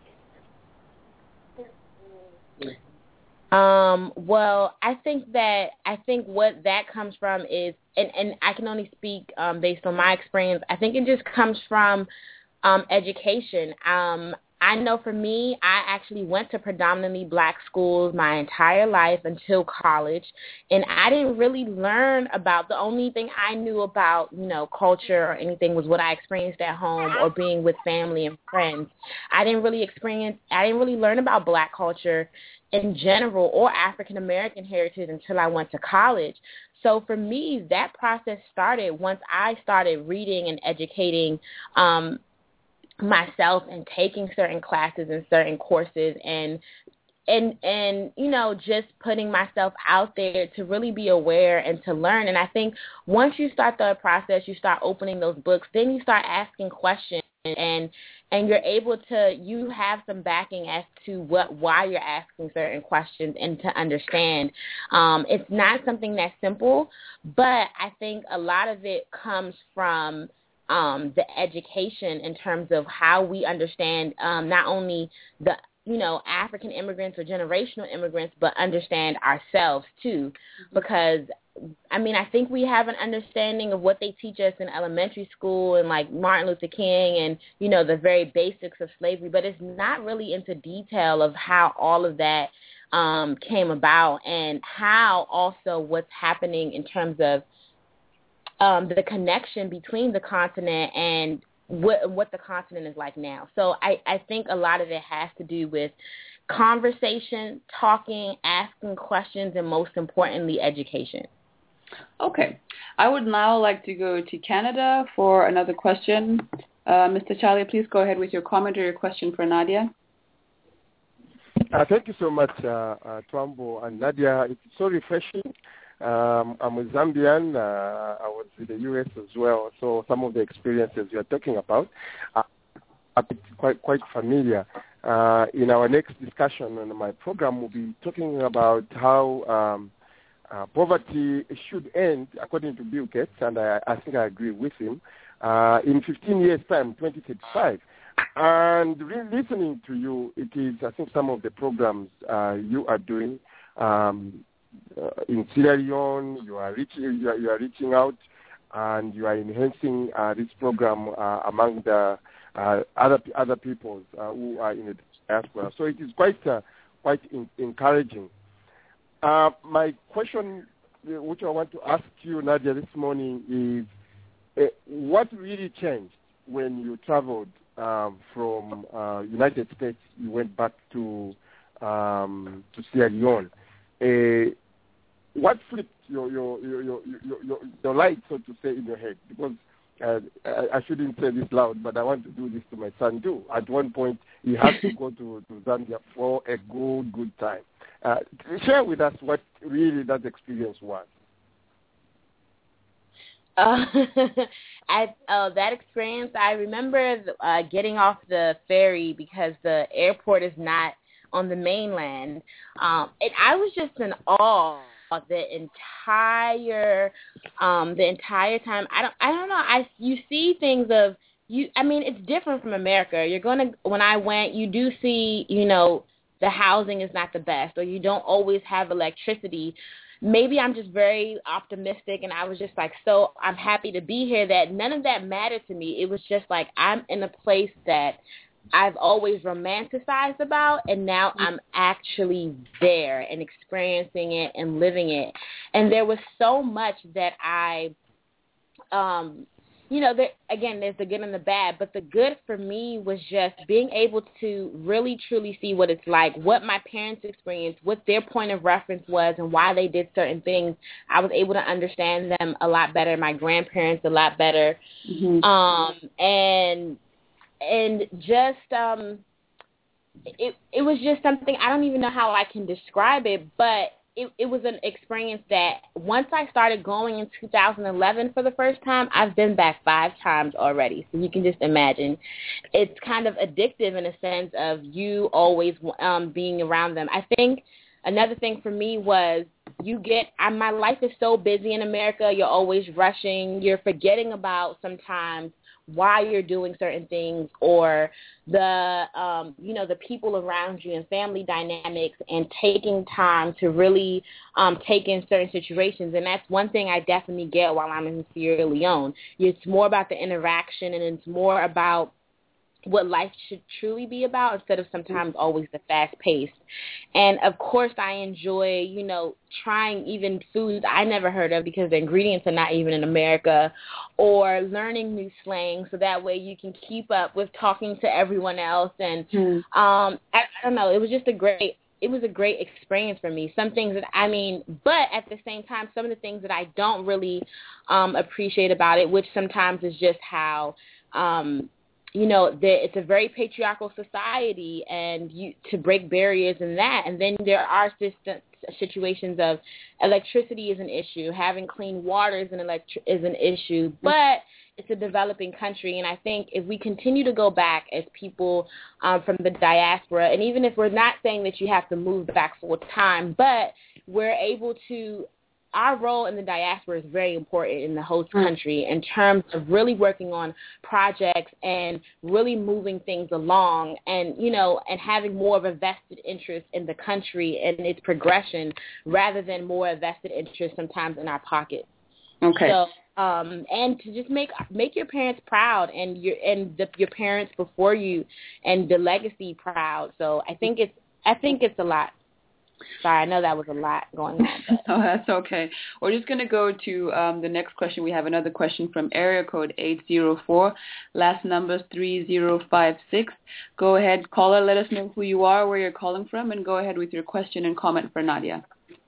S1: Um, well, I think that I think what that comes from is, and, and I can only speak um, based on my experience. I think it just comes from um, education. Um, I know for me, I actually went to predominantly black schools my entire life until college, and I didn't really learn about, the only thing I knew about, you know, culture or anything was what I experienced at home or being with family and friends. I didn't really experience, I didn't really learn about black culture in general or African American heritage until I went to college. So for me, that process started once I started reading and educating um, myself and taking certain classes and certain courses and and and you know, just putting myself out there to really be aware and to learn. And I think once you start the process, you start opening those books, then you start asking questions and and you're able to, you have some backing as to what why you're asking certain questions and to understand. Um, it's not something that's simple, but I think a lot of it comes from um, the education in terms of how we understand um, not only the you know, African immigrants or generational immigrants, but understand ourselves too, because I mean, I think we have an understanding of what they teach us in elementary school and like Martin Luther King and, you know, the very basics of slavery, but it's not really into detail of how all of that um, came about and how also what's happening in terms of um, the connection between the continent and what what the continent is like now. So I, I think a lot of it has to do with conversation, talking, asking questions, and most importantly, education.
S3: Okay. I would now like to go to Canada for another question. Uh, Mister Charlie, please go ahead with your comment or your question for Nadia.
S4: Uh, thank you so much, uh, uh, Twambo and Nadia. It's so refreshing. Um, I'm a Zambian. Uh, I was in the U S as well, so some of the experiences you're talking about are, are quite quite familiar. Uh, in our next discussion on my program, we'll be talking about how um, uh, poverty should end, according to Bill Gates, and I, I think I agree with him, uh, in fifteen years' time, twenty thirty-five. And really listening to you, it is, I think, some of the programs uh, you are doing. Um, Uh, in Sierra Leone, you are reaching, you are, you are reaching out, and you are enhancing uh, this program uh, among the uh, other other peoples uh, who are in the diaspora. So it is quite uh, quite in, encouraging. Uh, my question, which I want to ask you, Nadia, this morning is, uh, what really changed when you traveled um, from uh, United States? You went back to um, to Sierra Leone. Uh, what flipped your your, your your your your your light, so to say, in your head? Because uh, I, I shouldn't say this loud, but I want to do this to my son too. At one point, he had to go to, to Zambia for a good good time. Uh, share with us what really that experience was.
S1: Uh, I, uh, that experience, I remember uh, getting off the ferry because the airport is not on the mainland, um, and I was just in awe of the entire, um, the entire time. I don't, I don't know. I you see things of you. I mean, it's different from America. You're gonna when I went, you do see, you know, the housing is not the best, or you don't always have electricity. Maybe I'm just very optimistic, and I was just like, so I'm happy to be here. That none of that mattered to me. It was just like I'm in a place that I've always romanticized about, and now I'm actually there and experiencing it and living it. And there was so much that I, um, you know, there, again, there's the good and the bad, but the good for me was just being able to really, truly see what it's like, what my parents experienced, what their point of reference was, and why they did certain things. I was able to understand them a lot better, my grandparents a lot better, mm-hmm. um, and And just, um, it it was just something, I don't even know how I can describe it, but it, it was an experience that once I started going in two thousand eleven for the first time, I've been back five times already. So you can just imagine. It's kind of addictive in a sense of you always um, being around them. I think another thing for me was you get, I, my life is so busy in America. You're always rushing. You're forgetting about sometimes why you're doing certain things, or the, um, you know, the people around you and family dynamics, and taking time to really um, take in certain situations. And that's one thing I definitely get while I'm in Sierra Leone. It's more about the interaction, and it's more about what life should truly be about instead of sometimes always the fast pace. And of course I enjoy, you know, trying even foods I never heard of because the ingredients are not even in America, or learning new slang so that way you can keep up with talking to everyone else. And mm. um, I, I don't know, it was just a great, it was a great experience for me. Some things that, I mean, but at the same time, some of the things that I don't really um, appreciate about it, which sometimes is just how, um, you know, the, it's a very patriarchal society, and you to break barriers in that. And then there are system, situations of electricity is an issue, having clean water is an electri- is an issue, but it's a developing country. And I think if we continue to go back as people um, from the diaspora, and even if we're not saying that you have to move back full time, but we're able to, our role in the diaspora is very important in the host country in terms of really working on projects and really moving things along, and, you know, and having more of a vested interest in the country and its progression rather than more vested interest sometimes in our pockets.
S3: Okay.
S1: So, um, and to just make make your parents proud, and your and the, your parents before you, and the legacy proud. So I think it's I think it's a lot. Sorry, I know that was a lot going on. But.
S3: No, that's okay. We're just going to go to um, the next question. We have another question from area code eight zero four, last number three zero five six. Go ahead, caller, let us know who you are, where you're calling from, and go ahead with your question and comment for Nadia.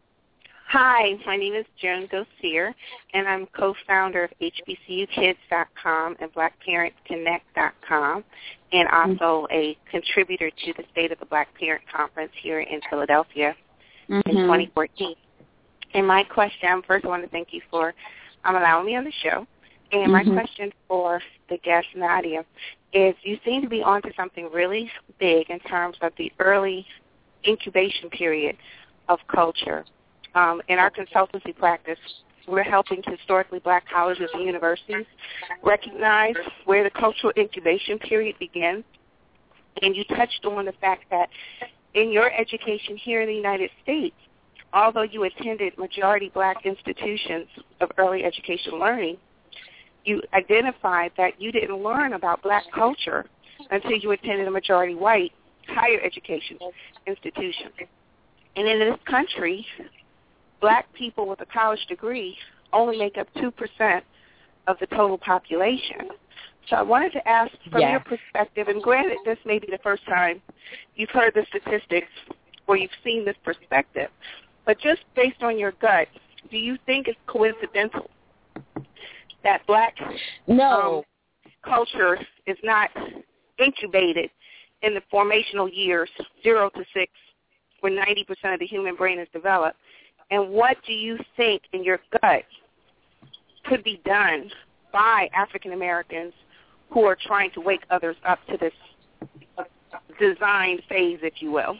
S5: Hi, my name is Joan Gosier, and I'm co-founder of H B C U Kids dot com and Black Parents Connect dot com, and also a contributor to the State of the Black Parent Conference here in Philadelphia mm-hmm. in twenty fourteen. And my question, first I want to thank you for um, allowing me on the show. And mm-hmm. my question for the guest, Nadia, is you seem to be onto something really big in terms of the early incubation period of culture. Um, in our consultancy practice, we're helping historically black colleges and universities recognize where the cultural incubation period begins. And you touched on the fact that in your education here in the United States, although you attended majority black institutions of early education learning, you identified that you didn't learn about black culture until you attended a majority white higher education institution. And in this country, black people with a college degree only make up two percent of the total population. So I wanted to ask, from
S1: yes.
S5: your perspective, and granted this may be the first time you've heard the statistics or you've seen this perspective, but just based on your gut, do you think it's coincidental that black
S1: no.
S5: um, culture is not incubated in the formational years, zero to six, where ninety percent of the human brain is developed? And what do you think in your gut could be done by African Americans who are trying to wake others up to this design phase, if you will?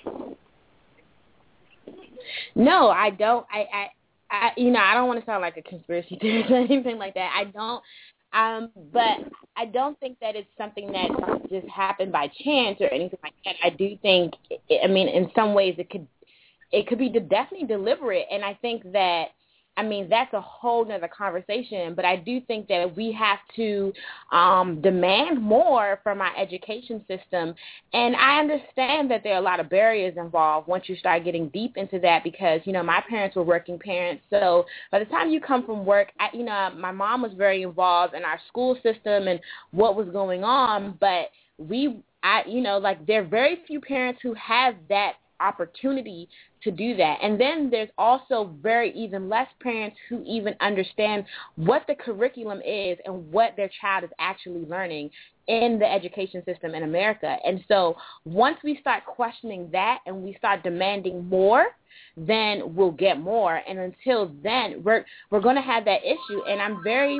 S1: No, I don't. I, I, I you know, I don't want to sound like a conspiracy theorist or anything like that. I don't. Um, but I don't think that it's something that just happened by chance or anything like that. I do think, I mean, in some ways it could It could be definitely deliberate, and I think that, I mean, that's a whole nother conversation, but I do think that we have to um, demand more from our education system, and I understand that there are a lot of barriers involved once you start getting deep into that because, you know, my parents were working parents, so by the time you come from work, I, you know, my mom was very involved in our school system and what was going on, but we, I, you know, like there are very few parents who have that opportunity to do that. And then there's also very even less parents who even understand what the curriculum is and what their child is actually learning in the education system in America. And so once we start questioning that and we start demanding more, then we'll get more. And until then, we're we're going to have that issue. And I'm very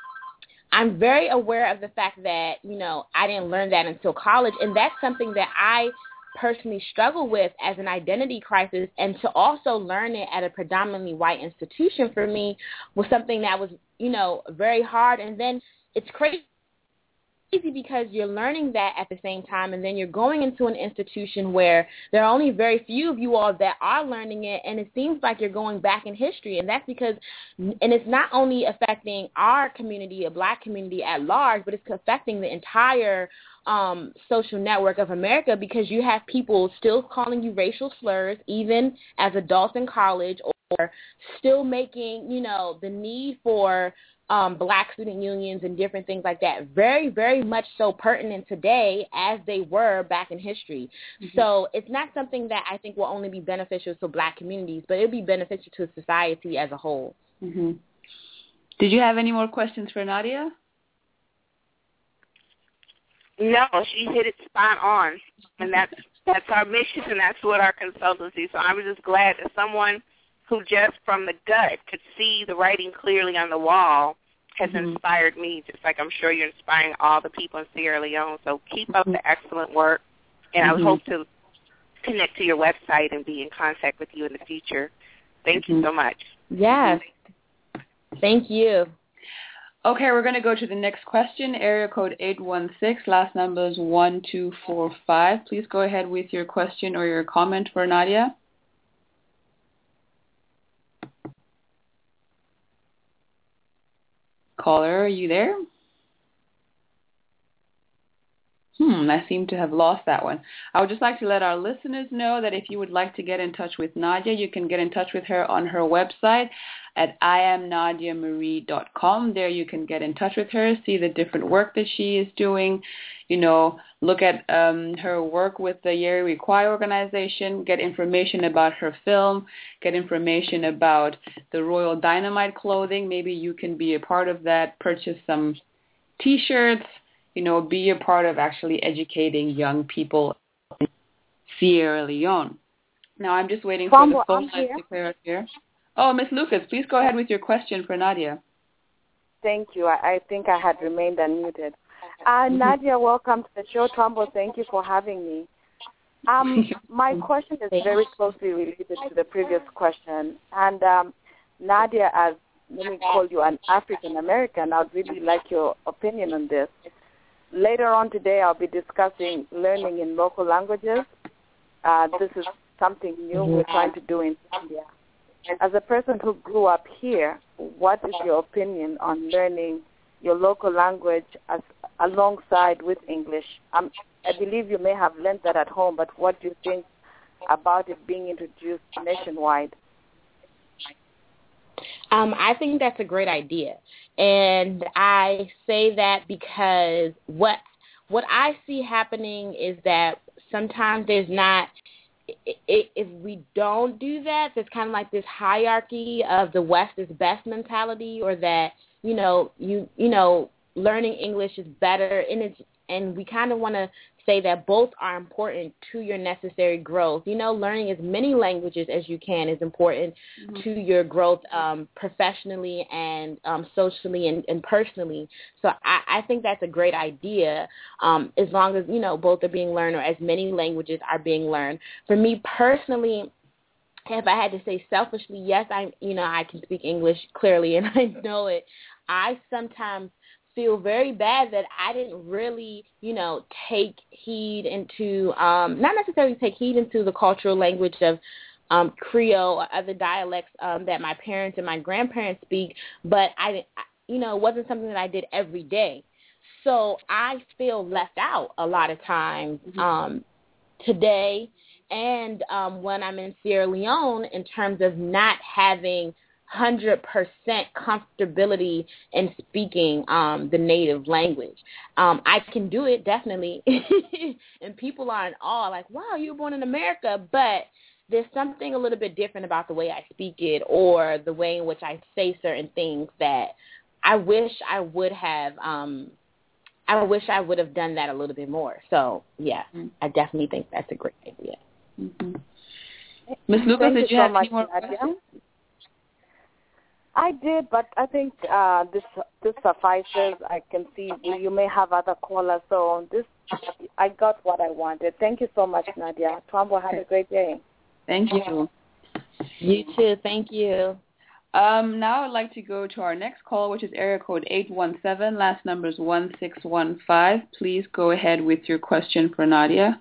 S1: I'm very aware of the fact that, you know, I didn't learn that until college, and that's something that I personally struggle with as an identity crisis, and to also learn it at a predominantly white institution for me was something that was, you know, very hard. And then it's crazy because you're learning that at the same time, and then you're going into an institution where there are only very few of you all that are learning it, and it seems like you're going back in history. And that's because, and it's not only affecting our community, a black community at large, but it's affecting the entire um, social network of America, because you have people still calling you racial slurs, even as adults in college, or still making, you know, the need for um, black student unions and different things like that very, very much so pertinent today as they were back in history. Mm-hmm. So it's not something that I think will only be beneficial to black communities, but it'll be beneficial to society as a whole.
S3: Mm-hmm. Did you have any more questions for Nadia?
S5: No, she hit it spot on, and that's that's our mission, and that's what our consultancy. So I was just glad that someone who just from the gut could see the writing clearly on the wall has mm-hmm. inspired me, just like I'm sure you're inspiring all the people in Sierra Leone. So keep up the excellent work, and mm-hmm. I hope to connect to your website and be in contact with you in the future. Thank mm-hmm. you so much.
S1: Yes. Thank you.
S3: Okay, we're going to go to the next question, area code eight one six, last number is one two four five. Please go ahead with your question or your comment for Nadia. Caller, are you there? Hmm, I seem to have lost that one. I would just like to let our listeners know that if you would like to get in touch with Nadia, you can get in touch with her on her website at I am nadia marie dot com. There you can get in touch with her, see the different work that she is doing, you know, look at um, her work with the Yeri Kwai organization, get information about her film, get information about the Royal Dynamite clothing. Maybe you can be a part of that, purchase some T-shirts, you know, be a part of actually educating young people in Sierra Leone. Now I'm just waiting for the phone line to clear up here. Oh, Miss Lucas, please go ahead with your question for Nadia.
S6: Thank you. I, I think I had remained unmuted. Uh, Nadia, welcome to the show. Twambo, thank you for having me. Um, my question is very closely related to the previous question. And um, Nadia, as let me call you an African American, I'd really like your opinion on this. Later on today, I'll be discussing learning in local languages. Uh, this is something new we're trying to do in India. As a person who grew up here, what is your opinion on learning your local language as, alongside with English? Um, I believe you may have learned that at home, but what do you think about it being introduced nationwide?
S1: Um, I think that's a great idea. And I say that because what what I see happening is that sometimes there's not, if we don't do that, there's kind of like this hierarchy of the West is best mentality, or that, you know, you you know, learning English is better, and it's and we kind of want to say that both are important to your necessary growth. You know, learning as many languages as you can is important mm-hmm. to your growth um, professionally and um, socially and, and personally. So I, I think that's a great idea, um, as long as, you know, both are being learned, or as many languages are being learned. For me personally, if I had to say selfishly, yes, I, you know, I can speak English clearly and I know it. I sometimes feel very bad that I didn't really, you know, take heed into, um, not necessarily take heed into the cultural language of um, Creole or other dialects um, that my parents and my grandparents speak, but I, you know, it wasn't something that I did every day. So I feel left out a lot of times um, today, and um, when I'm in Sierra Leone, in terms of not having one hundred percent comfortability in speaking um, the native language. Um, I can do it, definitely, and people are in awe, like, wow, you were born in America, but there's something a little bit different about the way I speak it, or the way in which I say certain things that I wish I would have, um, I wish I would have done that a little bit more. So, yeah, mm-hmm. I definitely think that's a great idea.
S3: Mm-hmm. Miz Lucas, did you, you have so any more questions?
S6: I did, but I think uh, this this suffices. I can see you may have other callers, so this I got what I wanted. Thank you so much, Nadia. Twambo, have a great day.
S3: Thank you.
S1: You too. Thank you.
S3: Um, now I'd like to go to our next call, which is area code eight one seven. Last number is one six one five. Please go ahead with your question for Nadia.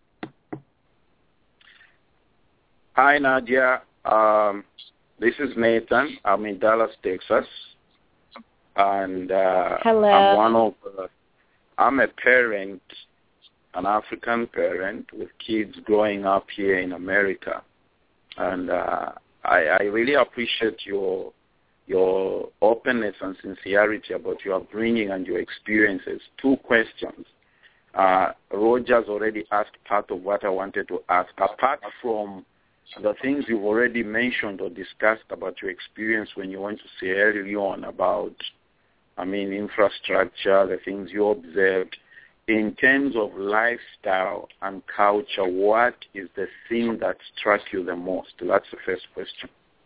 S7: Hi, Nadia. Um, This is Nathan. I'm in Dallas, Texas, and uh,
S1: Hello.
S7: I'm one of. Uh, I'm a parent, an African parent with kids growing up here in America, and uh, I, I really appreciate your your openness and sincerity about your upbringing and your experiences. Two questions. Uh, Roger's already asked part of what I wanted to ask. Apart from the things you've already mentioned or discussed about your experience when you went to Sierra Leone, about, I mean, infrastructure, the things you observed, in terms of lifestyle and culture, what is the thing that struck you the most? That's the first question.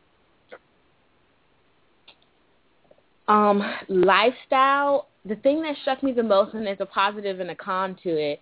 S1: Um, lifestyle, the thing that struck me the most, and there's a positive and a con to it,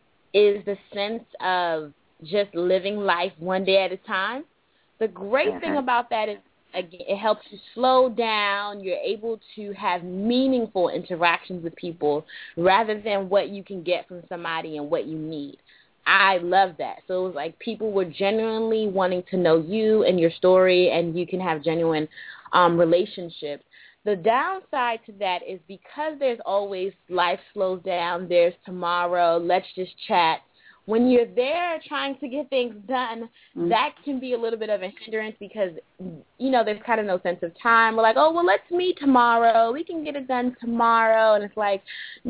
S1: is the sense of just living life one day at a time. The great mm-hmm. thing about that is, again, it helps you slow down. You're able to have meaningful interactions with people rather than what you can get from somebody and what you need. I love that. So it was like people were genuinely wanting to know you and your story, and you can have genuine um, relationships. The downside to that is because there's always life slows down, there's tomorrow, let's just chat. When you're there trying to get things done, mm-hmm. that can be a little bit of a hindrance because, you know, there's kind of no sense of time. We're like, oh, well, let's meet tomorrow. We can get it done tomorrow. And it's like,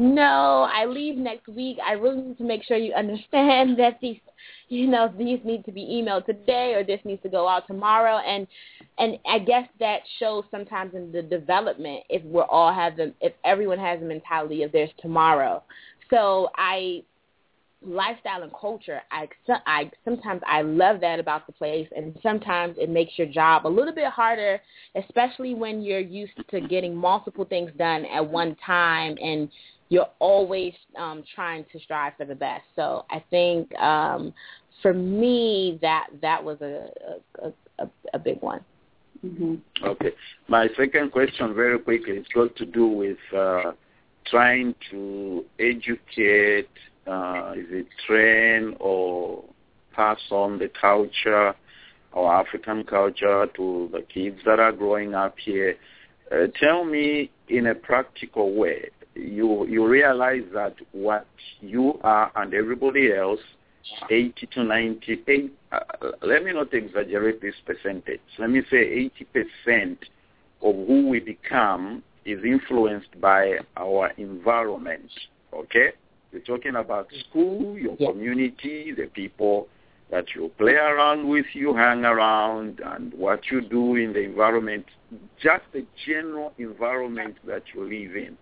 S1: no, I leave next week. I really need to make sure you understand that these, you know, these need to be emailed today or this needs to go out tomorrow. And and I guess that shows sometimes in the development if we're all have them, if everyone has the mentality of there's tomorrow. So I... lifestyle and culture, I, I sometimes I love that about the place, and sometimes it makes your job a little bit harder, especially when you're used to getting multiple things done at one time, and you're always um, trying to strive for the best. So I think um, for me that that was a a, a, a big one.
S7: Mm-hmm. Okay, my second question, very quickly, it's got to do with uh, trying to educate. Uh, is it train or pass on the culture or African culture to the kids that are growing up here? Uh, tell me in a practical way, you you realize that what you are and everybody else, eighty to ninety-eight, uh, let me not exaggerate this percentage, let me say eighty percent of who we become is influenced by our environment, okay? We're talking about school, your yeah. community, the people that you play around with, you hang around, and what you do in the environment, just the general environment that you live in.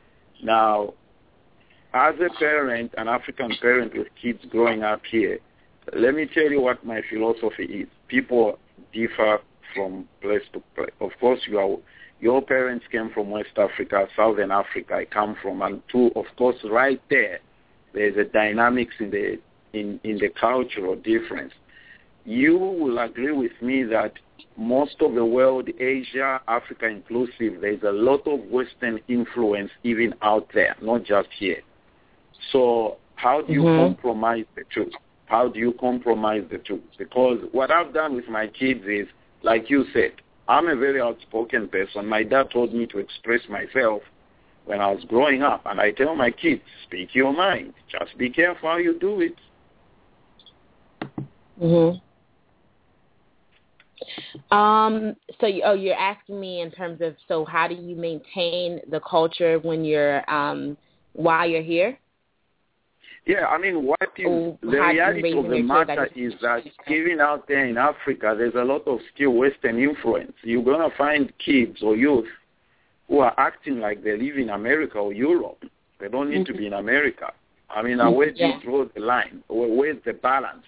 S7: Now, as a parent, an African parent with kids growing up here, let me tell you what my philosophy is. People differ from place to place. Of course, you are, your parents came from West Africa, Southern Africa, I come from, and two, of course, right there, there's a dynamics in the in, in the cultural difference. You will agree with me that most of the world, Asia, Africa inclusive, there's a lot of Western influence even out there, not just here. So how do you mm-hmm. compromise the two? How do you compromise the two? Because what I've done with my kids is, like you said, I'm a very outspoken person. My dad told me to express myself when I was growing up, and I tell my kids, speak your mind. Just be careful how you do it.
S1: Mhm. Um. So, you, oh, you're asking me in terms of, so how do you maintain the culture when you're, um, while you're here?
S7: Yeah, I mean, what is oh, the reality of the matter is that even out there in Africa, there's a lot of still Western influence. You're going to find kids or youth who are acting like they live in America or Europe. They don't need mm-hmm. to be in America. I mean, mm-hmm. where do yeah. you draw the line? Where, where's the balance?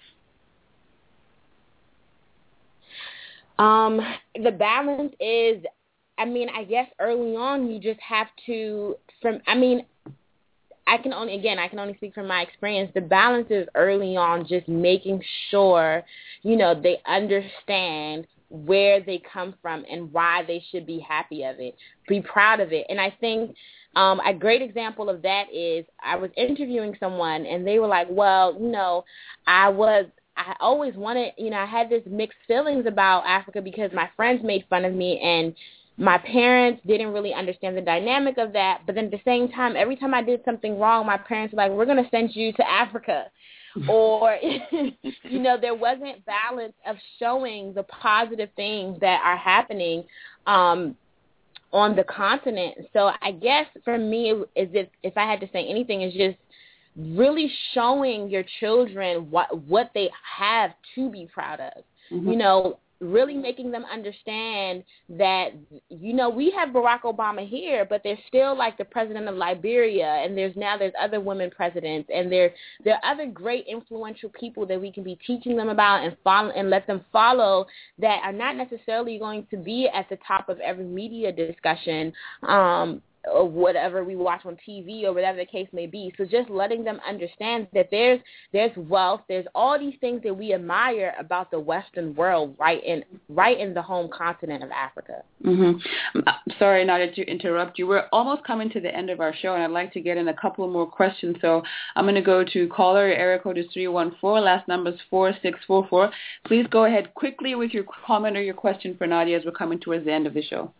S1: Um, the balance is, I mean, I guess early on you just have to, from, I mean, I can only, again, I can only speak from my experience. The balance is early on just making sure, you know, they understand where they come from and why they should be happy of it, be proud of it. And I think um, a great example of that is I was interviewing someone and they were like, well, you know, I was, I always wanted, you know, I had this mixed feelings about Africa because my friends made fun of me and my parents didn't really understand the dynamic of that. But then at the same time, every time I did something wrong, my parents were like, we're going to send you to Africa. Or, you know, there wasn't balance of showing the positive things that are happening um, on the continent. So I guess for me, is if, if I had to say anything, is just really showing your children what what they have to be proud of. Mm-hmm. You know, really making them understand that, you know, we have Barack Obama here, but there's still like the president of Liberia, and there's now there's other women presidents, and there there are other great influential people that we can be teaching them about and follow and let them follow that are not necessarily going to be at the top of every media discussion, um, or whatever we watch on T V or whatever the case may be. So just letting them understand that there's there's wealth, there's all these things that we admire about the Western world right in right in the home continent of Africa.
S3: Mm-hmm. Sorry, Nadia, to interrupt you. We're almost coming to the end of our show, and I'd like to get in a couple more questions. So I'm going to go to caller. Area code is three one four. Last number is four six four four. Please go ahead quickly with your comment or your question for Nadia as we're coming towards the end of the show.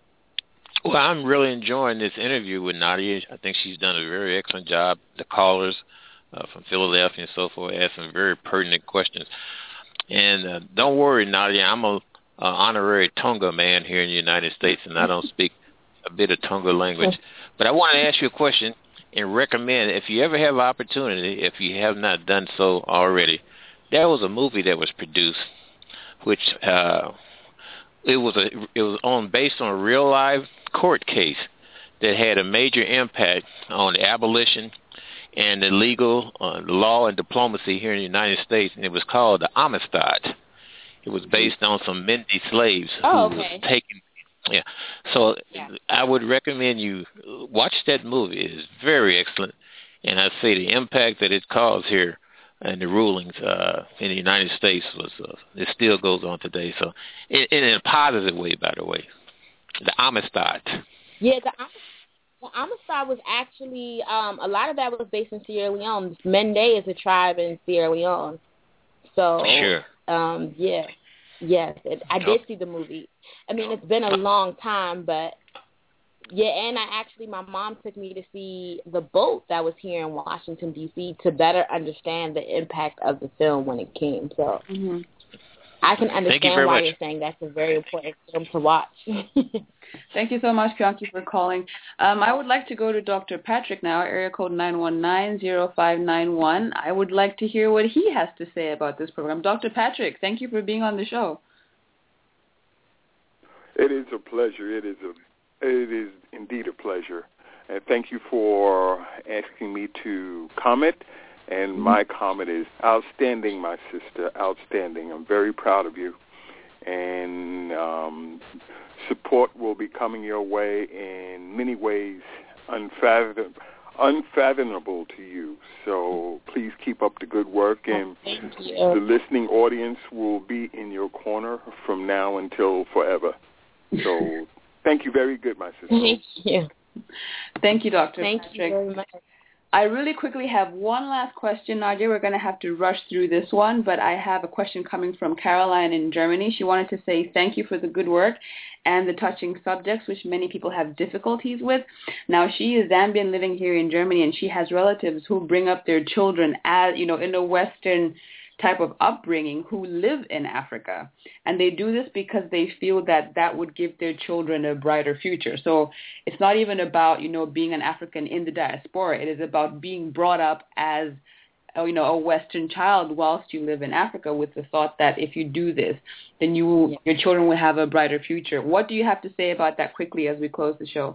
S8: Well, I'm really enjoying this interview with Nadia. I think she's done a very excellent job. The callers uh, from Philadelphia and so forth asked some very pertinent questions. And uh, don't worry, Nadia, I'm a uh, honorary Tonga man here in the United States, and I don't speak a bit of Tonga language. But I want to ask you a question and recommend, if you ever have an opportunity, if you have not done so already, there was a movie that was produced, which uh, it was a it was on based on a real live court case that had a major impact on abolition and the legal uh, law and diplomacy here in the United States, and it was called The Amistad. It was based on some Mende slaves
S1: oh,
S8: who
S1: okay.
S8: was taken. Yeah, so
S1: yeah.
S8: I would recommend you watch that movie. It's very excellent, and I say the impact that it caused here and the rulings uh, in the United States was uh, it still goes on today. So, in, in a positive way, by the way. The Amistad.
S1: Yeah, the, the Amistad was actually, um, a lot of that was based in Sierra Leone. Mende is a tribe in Sierra Leone. So,
S8: sure.
S1: um, yeah, yes, it, I did see the movie. I mean, it's been a long time, but, yeah, and I actually, my mom took me to see the boat that was here in Washington, D C to better understand the impact of the film when it came. So, mm-hmm. I can understand
S8: you
S1: why
S8: much.
S1: you're saying that's a very important film to watch.
S3: Thank you so much, Pianki, for calling. Um, I would like to go to Doctor Patrick now, area code nine one nine, zero five nine one. I would like to hear what he has to say about this program. Doctor Patrick, thank you for being on the show.
S9: It is a pleasure. It is a, it is indeed a pleasure. And thank you for asking me to comment. And mm-hmm. my comment is outstanding, my sister, outstanding. I'm very proud of you. And um, support will be coming your way in many ways unfathom- unfathomable to you. So please keep up the good work. And
S1: oh,
S9: the listening audience will be in your corner from now until forever. So thank you very good, my sister.
S1: Thank you.
S3: Thank you, Doctor
S1: Thank
S3: Patrick.
S1: you very much.
S3: I really quickly have one last question, Nadia. We're going to have to rush through this one, but I have a question coming from Caroline in Germany. She wanted to say thank you for the good work and the touching subjects, which many people have difficulties with. Now, she is Zambian living here in Germany, and she has relatives who bring up their children as, you know, in a Western type of upbringing who live in Africa. And they do this because they feel that that would give their children a brighter future. So it's not even about, you know, being an African in the diaspora. It is about being brought up as, you know, a Western child whilst you live in Africa with the thought that if you do this, then you, your children will have a brighter future. What do you have to say about that quickly as we close the show?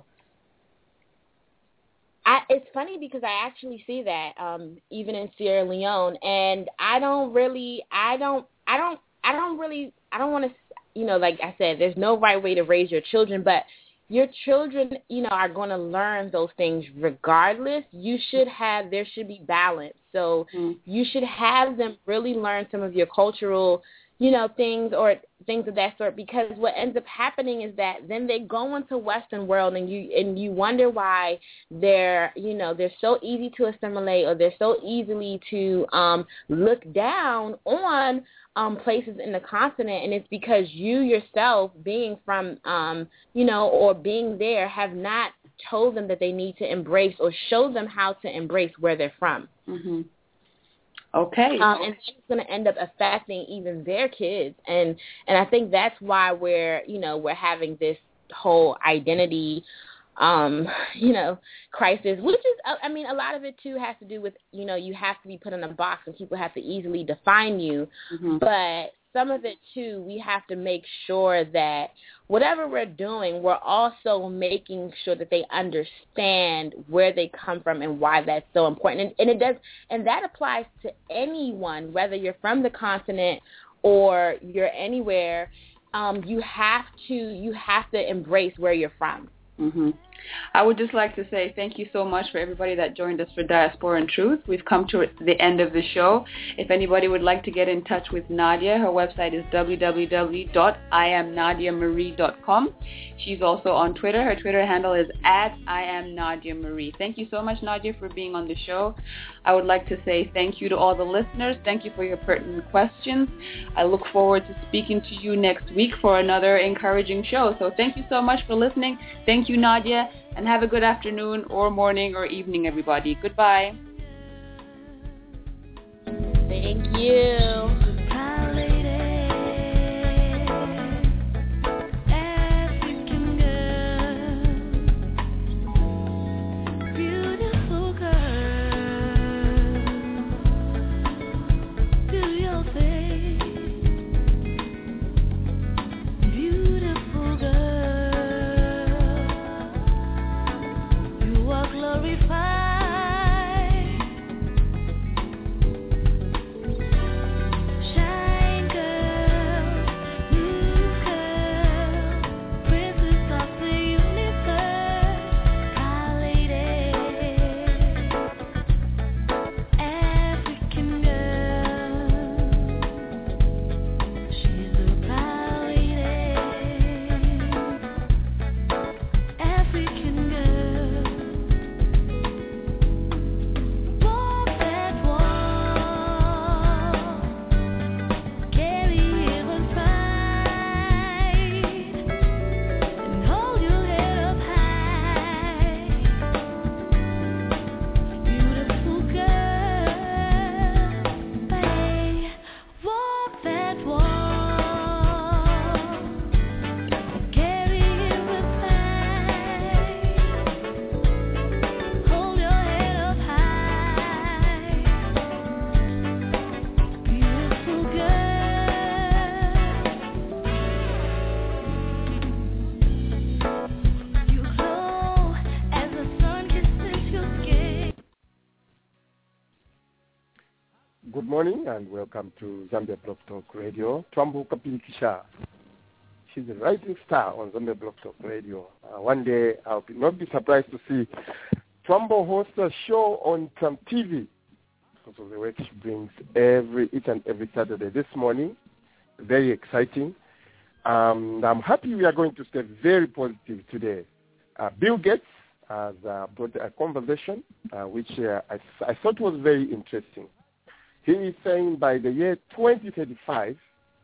S1: I, it's funny because I actually see that um, even in Sierra Leone, and I don't really, I don't, I don't, I don't really, I don't want to, you know, like I said, there's no right way to raise your children, but your children, you know, are going to learn those things regardless. You should have, there should be balance. So mm. you should have them really learn some of your cultural, you know, things or things of that sort, because what ends up happening is that then they go into Western world and you and you wonder why they're, you know, they're so easy to assimilate or they're so easily to um, look down on um, places in the continent. And it's because you yourself being from, um, you know, or being there have not told them that they need to embrace or show them how to embrace where they're from.
S3: Mm-hmm. Okay.
S1: Um, and it's going to end up affecting even their kids. And, and I think that's why we're, you know, we're having this whole identity, um, you know, crisis, which is, I mean, a lot of it, too, has to do with, you know, you have to be put in a box and people have to easily define you. Mm-hmm. But some of it, too, we have to make sure that whatever we're doing, we're also making sure that they understand where they come from and why that's so important. And, and it does, and that applies to anyone, whether you're from the continent or you're anywhere. Um, you have to you have to embrace where you're from.
S3: Mm-hmm. I would just like to say thank you so much for everybody that joined us for Diaspora and Truth. We've come to the end of the show. If anybody would like to get in touch with Nadia, her website is w w w dot i am nadia marie dot com. She's also on Twitter. Her Twitter handle is at I am Nadia Marie. Thank you so much, Nadia, for being on the show. I would like to say thank you to all the listeners. Thank you for your pertinent questions. I look forward to speaking to you next week for another encouraging show. So thank you so much for listening. Thank you, Nadia. And have a good afternoon or morning or evening, everybody. Goodbye.
S1: Thank you.
S4: Good morning and welcome to Zambia Blog Talk Radio. Twambo Kapilikisha. She's a rising star on Zambia Blog Talk Radio. Uh, one day I'll be, not be surprised to see Twambo host a show on some T V because of the work she brings every each and every Saturday. This morning, very exciting. Um, I'm happy we are going to stay very positive today. Uh, Bill Gates has uh, brought a conversation uh, which uh, I, I thought was very interesting. He is saying by the year twenty thirty-five,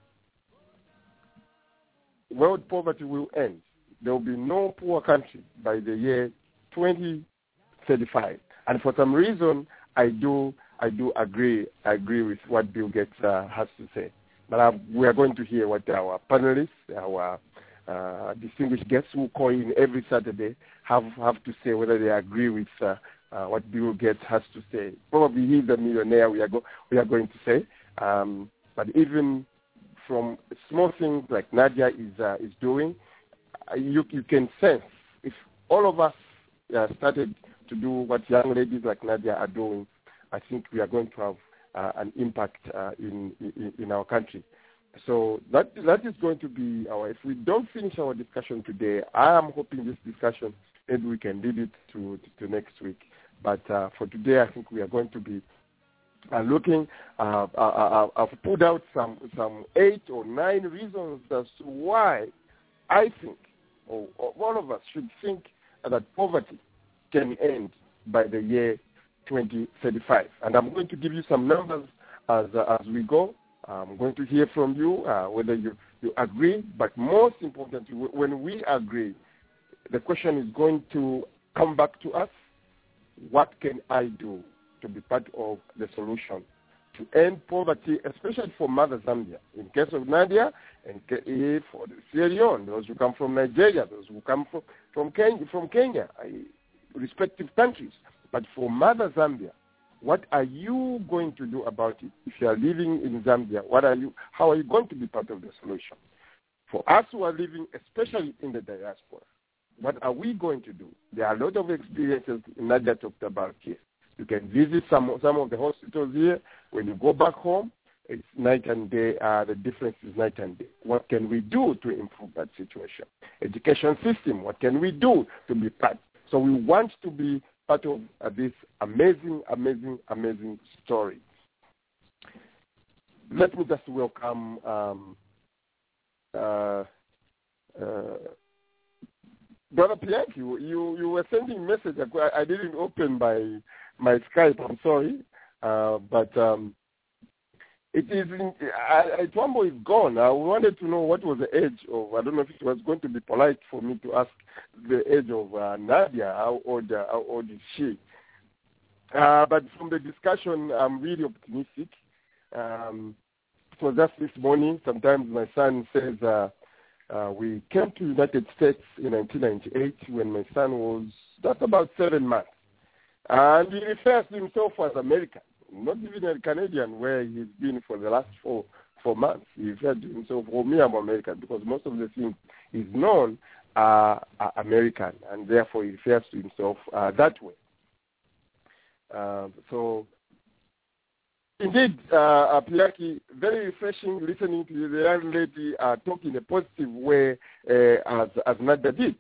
S4: world poverty will end. There will be no poor country by the year twenty thirty-five. And for some reason, I do I do agree I agree with what Bill Gates uh, has to say. But uh, we are going to hear what our panelists, our uh, distinguished guests who call in every Saturday have have to say, whether they agree with uh, Uh, what Bill Gates has to say. Probably he's the millionaire we are go- we are going to say. Um, but even from small things like Nadia is uh, is doing, uh, you you can sense if all of us uh, started to do what young ladies like Nadia are doing, I think we are going to have uh, an impact uh, in, in in our country. So that that is going to be our. If we don't finish our discussion today, I am hoping this discussion maybe we can lead it to to, to next week. But uh, for today, I think we are going to be uh, looking. Uh, uh, I've put out some some eight or nine reasons as to why I think, or, or all of us should think that poverty can end by the year twenty thirty-five. And I'm going to give you some numbers as uh, as we go. I'm going to hear from you uh, whether you, you agree. But most importantly, when we agree, the question is going to come back to us. What can I do to be part of the solution to end poverty, especially for Mother Zambia? In case of Nadia, and for Sierra Leone, those who come from Nigeria, those who come from, from Kenya, from Kenya, respective countries. But for Mother Zambia, What are you going to do about it? If you are living in Zambia, what are you? How are you going to be part of the solution? For us who are living, especially in the diaspora, what are we going to do? There are a lot of experiences Nadia talked about here. You can visit some some of the hospitals here. When you go back home, it's night and day. Uh, the difference is night and day. What can we do to improve that situation? Education system, what can we do to be part? So we want to be part of uh, this amazing, amazing, amazing story. Let me just welcome um, uh, uh, Brother Pianki. You, you you were sending message. I, I didn't open my my Skype. I'm sorry, uh, but um, it is. In, I, I, Twambo is gone. I wanted to know what was the age of. I don't know if it was going to be polite for me to ask the age of uh, Nadia. How old? Uh, how old is she? Uh, but from the discussion, I'm really optimistic. Um, it was just this morning. Sometimes my son says. Uh, Uh, we came to the United States in nineteen ninety-eight when my son was just about seven months. And he refers to himself as American, not even a Canadian where he's been for the last four four months. He referred to himself, oh, me, I'm American, because most of the things he's known are, are American, and therefore he refers to himself uh, that way. Uh, so... Indeed, uh, Pianki, very refreshing listening to the young lady uh, talk in a positive way uh, as, as Nadia did.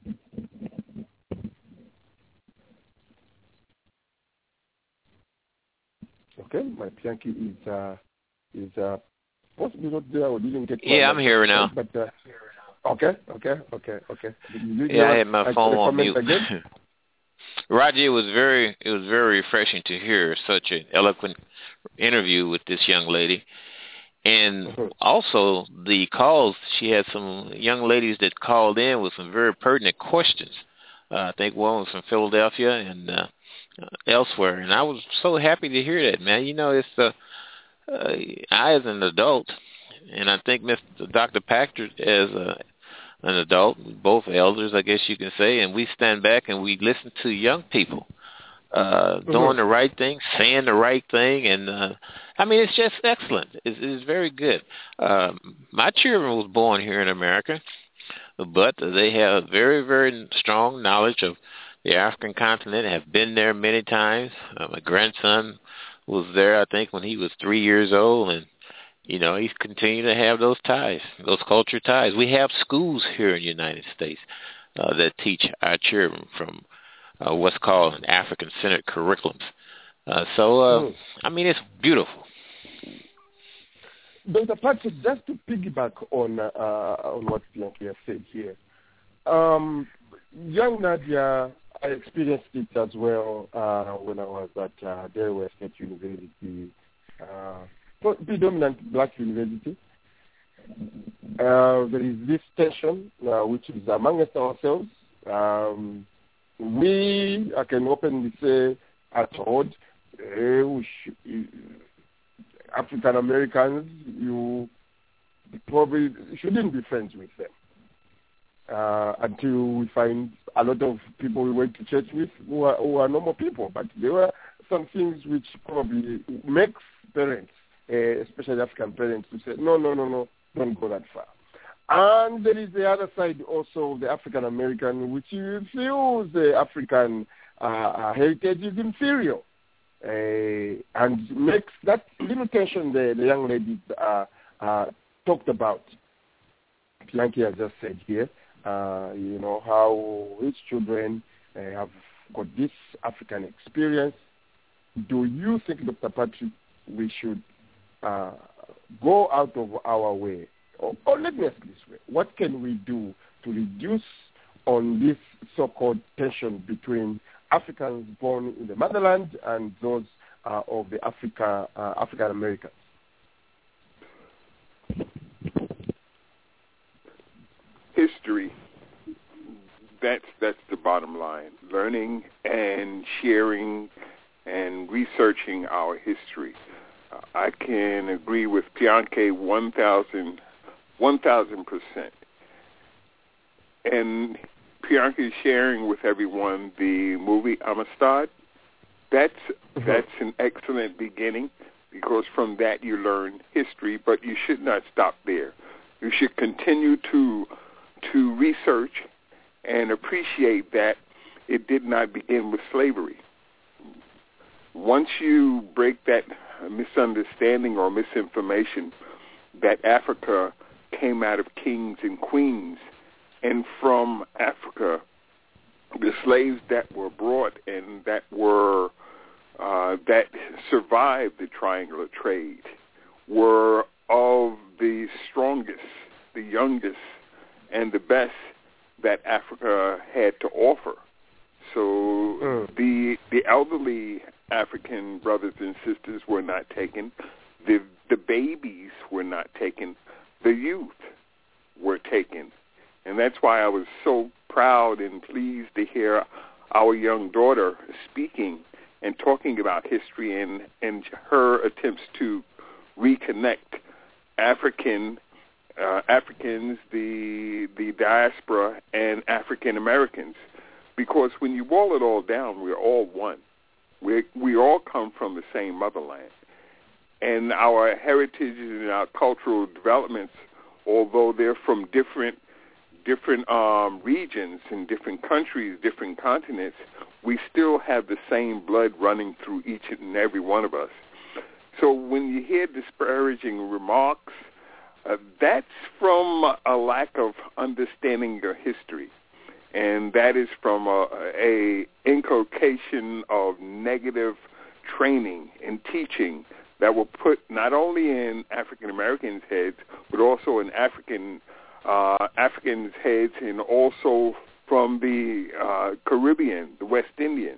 S4: Okay, my Pianki is uh, is uh, possibly not there or didn't get.
S8: Yeah, I'm here now.
S4: But uh, okay, okay, okay, okay.
S8: Yeah, I had my phone on mute.
S4: Again?
S8: Roger, it was very it was very refreshing to hear such an eloquent interview with this young lady, and also the calls. She had some young ladies that called in with some very pertinent questions. Uh, I think one was from Philadelphia and uh, elsewhere, and I was so happy to hear that, man. You know, it's uh, uh, I as an adult, and I think Mister Doctor Pachter as a an adult, both elders, I guess you can say, and we stand back and we listen to young people uh, mm-hmm. doing the right thing, saying the right thing, and uh, I mean, it's just excellent. It's, it's very good. Uh, my children was born here in America, but they have very, very strong knowledge of the African continent, have been there many times. Uh, my grandson was there, I think, when he was three years old, and you know, he's continued to have those ties, those culture ties. We have schools here in the United States uh, that teach our children from uh, what's called an African-centered curriculums. Uh, so, uh, mm. I mean, it's beautiful.
S4: Doctor Patrick, just to piggyback on uh, on what Pianki has said here, um, young Nadia, I experienced it as well uh, when I was at uh, Delaware State University. Uh, predominant black university. Uh, there is this tension uh, which is amongst ourselves. Um, we, I can openly say, are told, uh, we sh- African Americans, you probably shouldn't be friends with them uh, until we find a lot of people we went to church with who are, who are normal people. But there were some things which probably makes parents, Uh, especially African parents, who say, no, no, no, no, don't go that far. And there is the other side also of the African American, which feels the African uh, heritage is inferior, uh, and makes that little tension the, the young lady uh, uh, talked about. Pianki has just said here, uh, you know, how his children uh, have got this African experience. Do you think, Doctor Patrick, we should Uh, go out of our way, or, or let me ask this way: what can we do to reduce on this so-called tension between Africans born in the motherland and those uh, of the Africa uh, African Americans?
S9: History. That's that's the bottom line. Learning and sharing and researching our history. I can agree with Pianki one thousand, one thousand percent. And Pianki is sharing with everyone the movie Amistad. That's that's an excellent beginning, because from that you learn history, but you should not stop there. You should continue to to research and appreciate that it did not begin with slavery. Once you break that misunderstanding or misinformation that Africa came out of kings and queens, and from Africa, the slaves that were brought and that were uh, that survived the triangular trade were of the strongest, the youngest, and the best that Africa had to offer. So mm. the the elderly African brothers and sisters were not taken. The the babies were not taken. The youth were taken. And that's why I was so proud and pleased to hear our young daughter speaking and talking about history and, and her attempts to reconnect African uh, Africans, the the diaspora, and African Americans. Because when you boil it all down, we're all one. We we all come from the same motherland. And our heritages and our cultural developments, although they're from different different um, regions and different countries, different continents, we still have the same blood running through each and every one of us. So when you hear disparaging remarks, uh, that's from a lack of understanding your history. And that is from a, a inculcation of negative training and teaching that will put not only in African Americans' heads, but also in African uh, Africans' heads, and also from the uh, Caribbean, the West Indian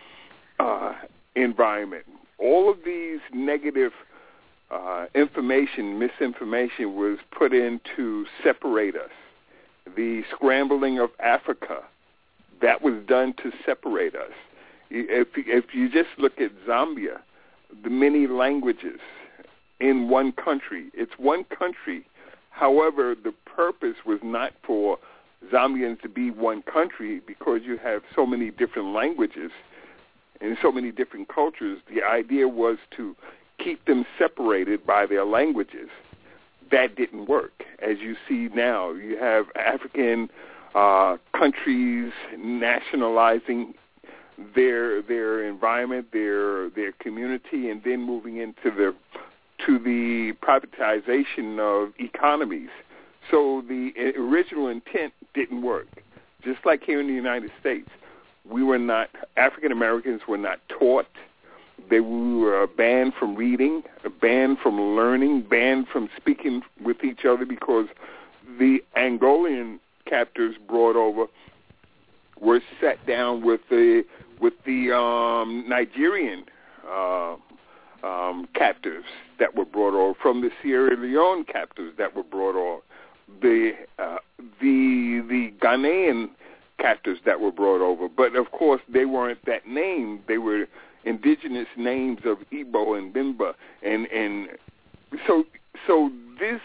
S9: uh, environment. All of these negative uh, information, misinformation was put in to separate us. The scrambling of Africa, that was done to separate us. If, if you just look at Zambia, the many languages in one country, it's one country. However, the purpose was not for Zambians to be one country, because you have so many different languages and so many different cultures. The idea was to keep them separated by their languages. That didn't work. As you see now, you have African uh, countries nationalizing their their environment, their their community, and then moving into the to the privatization of economies. So the original intent didn't work. Just like here in the United States, we were not, African Americans were not taught. They were banned from reading, banned from learning, banned from speaking with each other, because the Angolan captors brought over were sat down with the with the um, Nigerian uh, um, captives that were brought over, from the Sierra Leone captives that were brought over, the uh, the the Ghanaian captives that were brought over. But of course, they weren't that name. They were indigenous names of Igbo and Bimba, and and so so this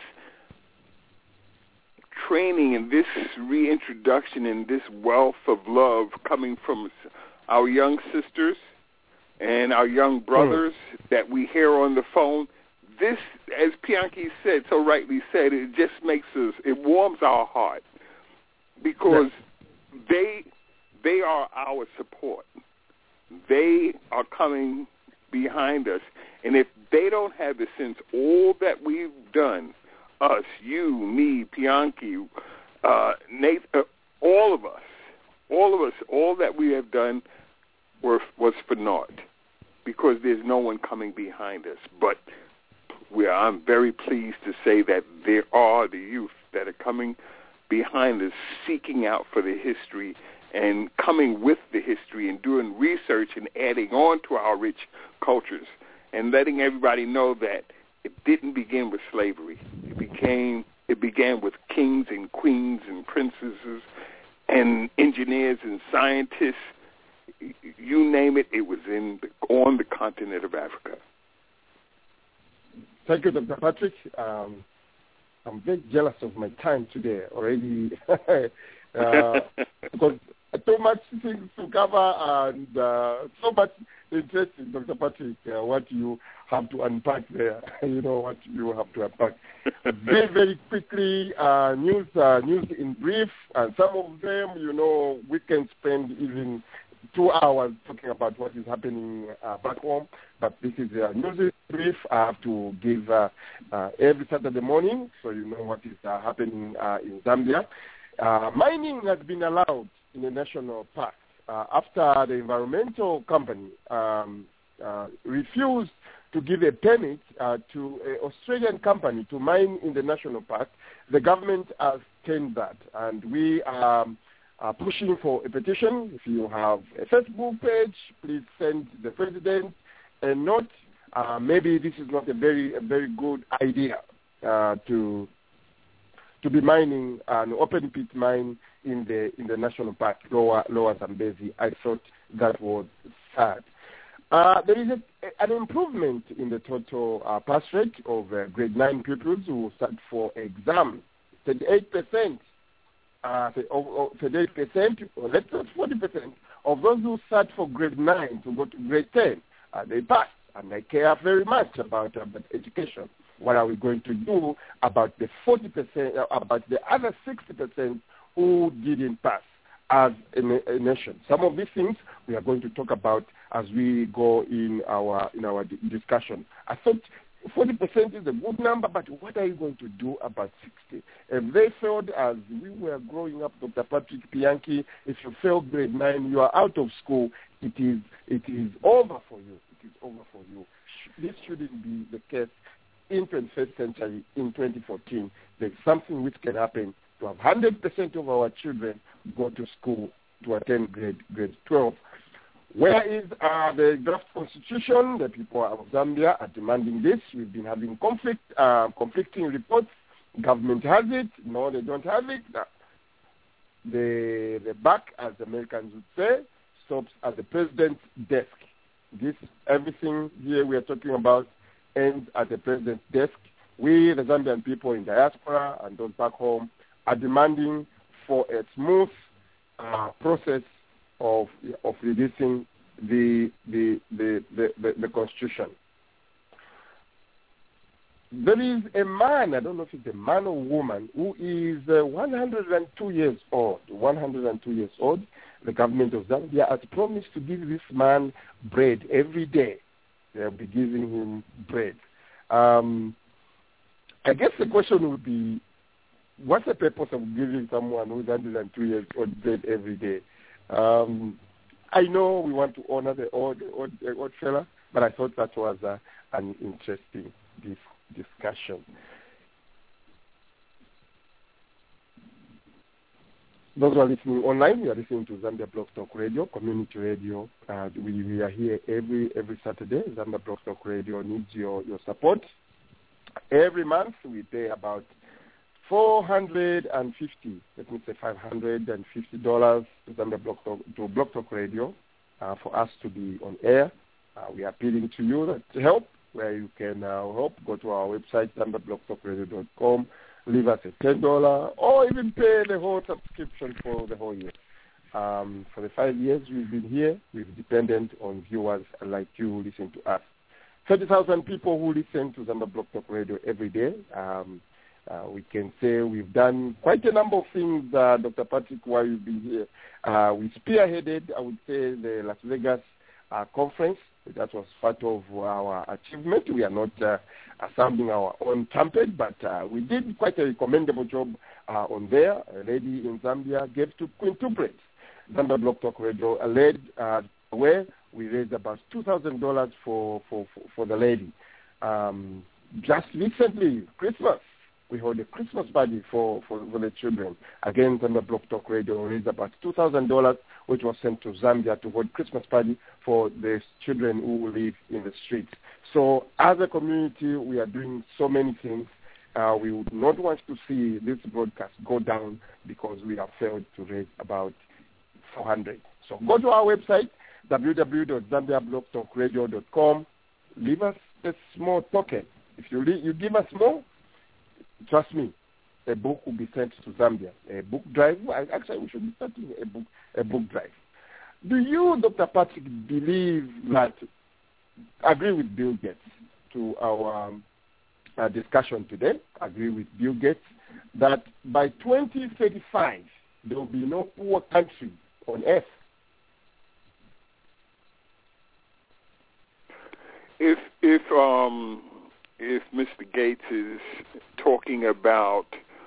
S9: training and this reintroduction and this wealth of love coming from our young sisters and our young brothers mm. that we hear on the phone, this, as Pianki said, so rightly said, it just makes us, it warms our heart, because yeah. they they are our support. They are coming behind us. And if they don't have the sense, all that we've done, us, you, me, Pianki, uh, Nate, uh, all of us, all of us, all that we have done were, was for naught, because there's no one coming behind us. But we are, I'm very pleased to say that there are the youth that are coming behind us, seeking out for the history and coming with the history and doing research and adding on to our rich cultures, and letting everybody know that it didn't begin with slavery. It became it began with kings and queens and princesses and engineers and scientists. You name it, it was in the, on the continent of Africa.
S4: Thank you, Doctor Patrick. Um, I'm very jealous of my time today already. uh, because too much things to cover and uh, so much interesting, Doctor Patrick, uh, what you have to unpack there. You know what you have to unpack. very, very quickly, uh, news, uh, news in brief, and some of them, you know, we can spend even two hours talking about what is happening uh, back home. But this is a news in brief. I have to give uh, uh, every Saturday morning, so you know what is uh, happening uh, in Zambia. Uh, mining has been allowed in the national park uh, after the environmental company um, uh, refused to give a permit uh, to an Australian company to mine in the national park. The government has turned that, and we are uh, pushing for a petition. If you have a Facebook page, please send the president a note. Uh, maybe this is not a very a very good idea uh, to to be mining an open pit mine in the in the national park, Lower Lower Zambezi. I thought that was sad. Uh, there is a, an improvement in the total uh, pass rate of uh, grade nine pupils who sat for exam. thirty-eight percent, uh, thirty-eight percent, or let's say forty percent of those who sat for grade nine to go to grade ten, uh, they passed, and I care very much about, about education. What are we going to do about the forty percent, about the other sixty percent who didn't pass as a, a nation? Some of these things we are going to talk about as we go in our in our discussion. I thought forty percent is a good number, but what are you going to do about sixty? If they failed as we were growing up, Doctor Patrick Pianki, if you fail grade nine, you are out of school. It is it is over for you. It is over for you. This shouldn't be the case in twenty-first century, in twenty fourteen. There's something which can happen to have one hundred percent of our children go to school to attend grade grade twelve. Where is uh, the draft constitution? The people of Zambia are demanding this. We've been having conflict, uh, conflicting reports. Government has it. No, they don't have it. The, the buck, as the Americans would say, stops at the president's desk. This, everything here we are talking about ends at the president's desk. We, the Zambian people in diaspora and those back home, are demanding for a smooth uh, process of of releasing the the the, the, the the constitution. There is a man, I don't know if it's a man or woman, who is uh, one hundred two years old. one hundred two years old. The government of Zambia has promised to give this man bread every day. They'll be giving him bread. Um, I guess the question would be, what's the purpose of giving someone who's one hundred two years old bread every day? Um, I know we want to honor the old, old, old fella, but I thought that was uh, an interesting dis- discussion. Those who are listening online, we are listening to Zambia Blog Talk Radio, community radio. Uh, we, we are here every every Saturday. Zambia Blog Talk Radio needs your, your support. Every month we pay about four hundred fifty, let me say five hundred fifty dollars to Zambia Blog Talk, to Blog Talk Radio uh, for us to be on air. Uh, we are appealing to you that to help, where you can uh, help. Go to our website, zambia blog talk radio dot com, leave us a ten dollars, or even pay the whole subscription for the whole year. Um, for the five years we've been here, we've depended on viewers like you who listen to us. thirty thousand people who listen to Zambia Blog Talk Radio every day. Um, Uh, we can say we've done quite a number of things, uh, Doctor Patrick, while you've been here. Uh, we spearheaded, I would say, the Las Vegas uh, conference. That was part of our achievement. We are not uh, sounding our own trumpet, but uh, we did quite a commendable job uh, on there. A lady in Zambia gave to quintuplets. Zambia Blog Talk Radio led uh, where we raised about two thousand dollars for, for, for, for the lady. Um, just recently, Christmas, we held a Christmas party for, for, for the children. Again, Zambia Blog Talk Radio raised about two thousand dollars, which was sent to Zambia to hold Christmas party for the children who live in the streets. So as a community, we are doing so many things. Uh, we would not want to see this broadcast go down because we have failed to raise about four hundred. So go to our website, w w w dot zambia blog talk radio dot com. Leave us a small token. If you, le- you give us more, trust me, a book will be sent to Zambia. A book drive. Actually, we should be starting a book a book drive. Do you, Doctor Patrick, believe that, agree with Bill Gates to our um, uh, discussion today, agree with Bill Gates, that by twenty thirty-five, there will be no poor country on earth?
S9: If if um if Mister Gates is talking about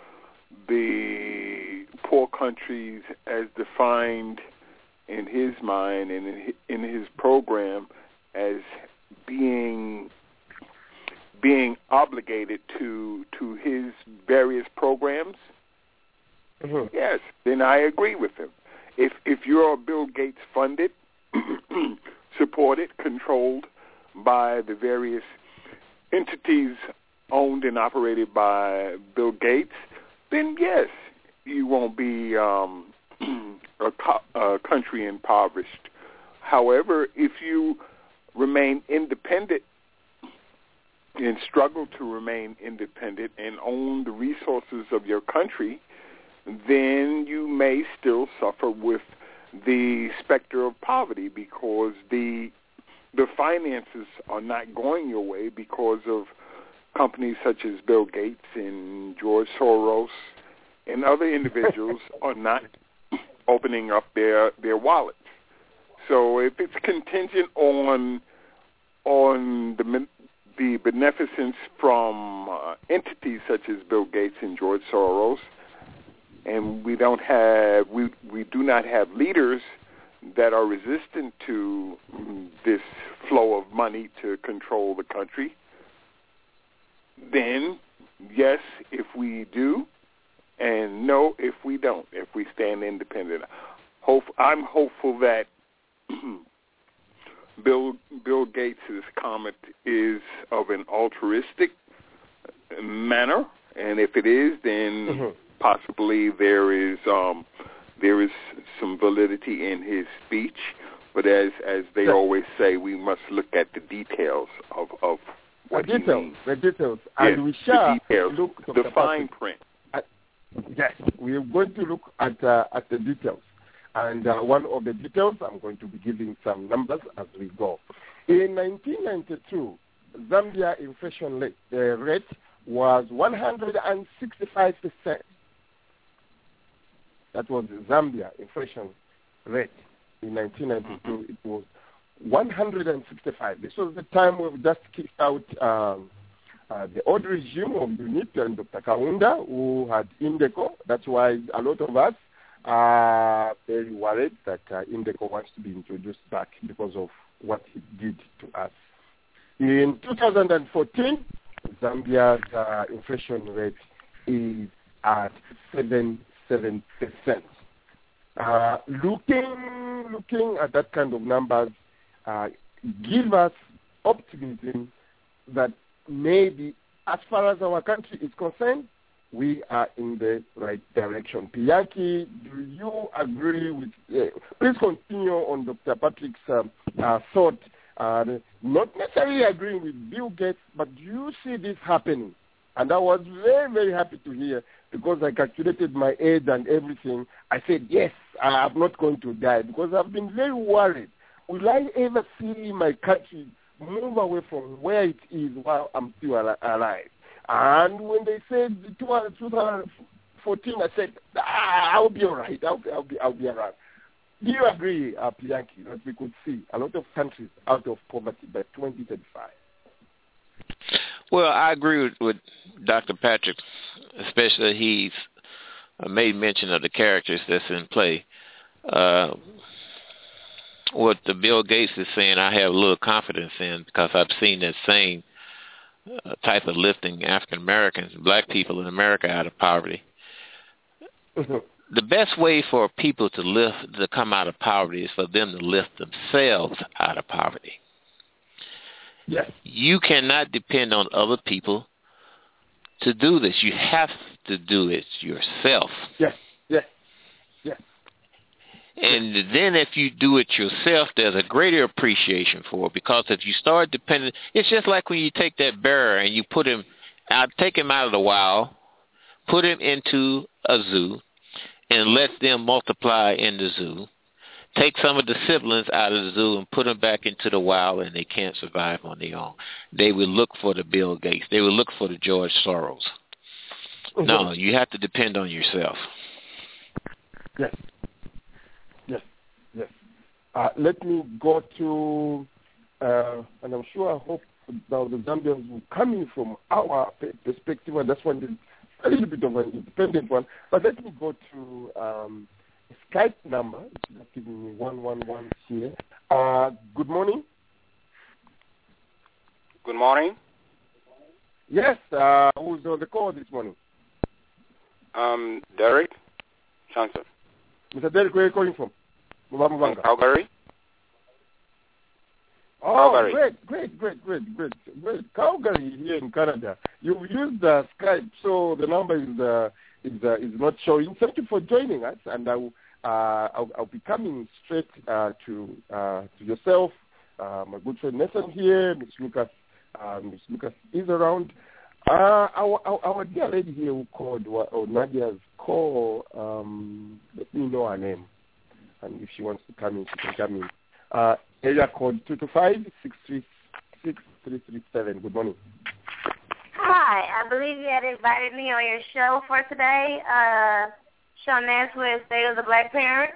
S9: the poor countries as defined in his mind and in his, in his program as being being obligated to to his various programs, mm-hmm. yes, then I agree with him. If if you're Bill Gates funded, supported, controlled by the various entities owned and operated by Bill Gates, then yes, you won't be um, a, co- a country impoverished. However, if you remain independent and struggle to remain independent and own the resources of your country, then you may still suffer with the specter of poverty because the the finances are not going your way because of companies such as Bill Gates and George Soros and other individuals are not opening up their, their wallets. So if it's contingent on on the the beneficence from uh, entities such as Bill Gates and George Soros, and we don't have we we do not have leaders that are resistant to this flow of money to control the country, then yes, if we do, and no, if we don't, if we stand independent. Hope, I'm hopeful that Bill Bill Gates' comment is of an altruistic manner, and if it is, then mm-hmm. possibly there is um, there is some validity in his speech. But as as they yeah. always say, we must look at the details of, of what
S4: the details,
S9: he means.
S4: The details,
S9: yes,
S4: and we shall
S9: the details,
S4: look
S9: the fine print.
S4: At, yes, we are going to look at uh, at the details. And uh, one of the details, I'm going to be giving some numbers as we go. In nineteen ninety-two, Zambia inflation rate, uh, rate was one hundred sixty-five percent. That was the Zambia inflation rate. In nineteen ninety-two, it was one hundred sixty-five. This was the time we've just kicked out um, uh, the old regime of UNIP and Doctor Kaunda, who had Indeco. That's why a lot of us are very worried that uh, Indeco wants to be introduced back because of what it did to us. In two thousand fourteen, Zambia's uh, inflation rate is at seven point seven percent. Uh, looking, looking at that kind of numbers uh, give us optimism that maybe as far as our country is concerned, we are in the right direction. Pianki, do you agree with, uh, please continue on Doctor Patrick's um, uh, thought, uh, not necessarily agreeing with Bill Gates, but do you see this happening? And I was very, very happy to hear because I calculated my age and everything. I said, yes, I'm not going to die because I've been very worried. Will I ever see my country move away from where it is while I'm still al- alive? And when they said two thousand fourteen, I said, ah, I'll be all right. I'll be, I'll be, I'll be around. Do you agree, uh, Pianki, that we could see a lot of countries out of poverty by twenty thirty-five?
S8: Well, I agree with, with Doctor Patrick, especially he's made mention of the characters that's in play. Uh, what the Bill Gates is saying, I have a little confidence in because I've seen that same uh, type of lifting African Americans, black people in America out of poverty. Mm-hmm. The best way for people to lift, to come out of poverty is for them to lift themselves out of poverty.
S4: Yes.
S8: You cannot depend on other people to do this. You have to do it yourself.
S4: Yes, yes, yes.
S8: And then if you do it yourself, there's a greater appreciation for it because if you start depending, it's just like when you take that bear and you put him out, take him out of the wild, put them into a zoo and let them multiply in the zoo. Take some of the siblings out of the zoo and put them back into the wild, and they can't survive on their own. They will look for the Bill Gates. They will look for the George Soros. Mm-hmm. No, you have to depend on yourself.
S4: Yes. Yes. Yes. Uh, let me go to, uh, and I'm sure, I hope now the Zambians will come in from our perspective, and that's one a little bit of an independent one. But let me go to um, a Skype number. It's giving me one one one here. Uh, good morning.
S10: Good morning.
S4: Yes. Uh, who's on the call this morning?
S10: Um, Derek Johnson.
S4: Mister Derek, where are you calling from?
S10: From Calgary.
S4: Oh,
S10: Calgary.
S4: great, great, great, great, great, great. Calgary here in Canada. You used uh, Skype, so the number is uh, is uh, is not showing. Thank you for joining us, and I will, uh, I'll, I'll be coming straight uh, to uh, to yourself, uh, my good friend Nathan here, Miss Lucas. Uh, Miss Lucas is around. Uh, our, our our dear lady here who called, or Nadia's call. Um, let me know her name, and if she wants to come in, she can come in. Uh, area code two two five, six three six, three three seven. Good morning.
S2: Hi, I believe you had invited me on your show for today. Uh, Sean Nansworth, State of the Black Parent.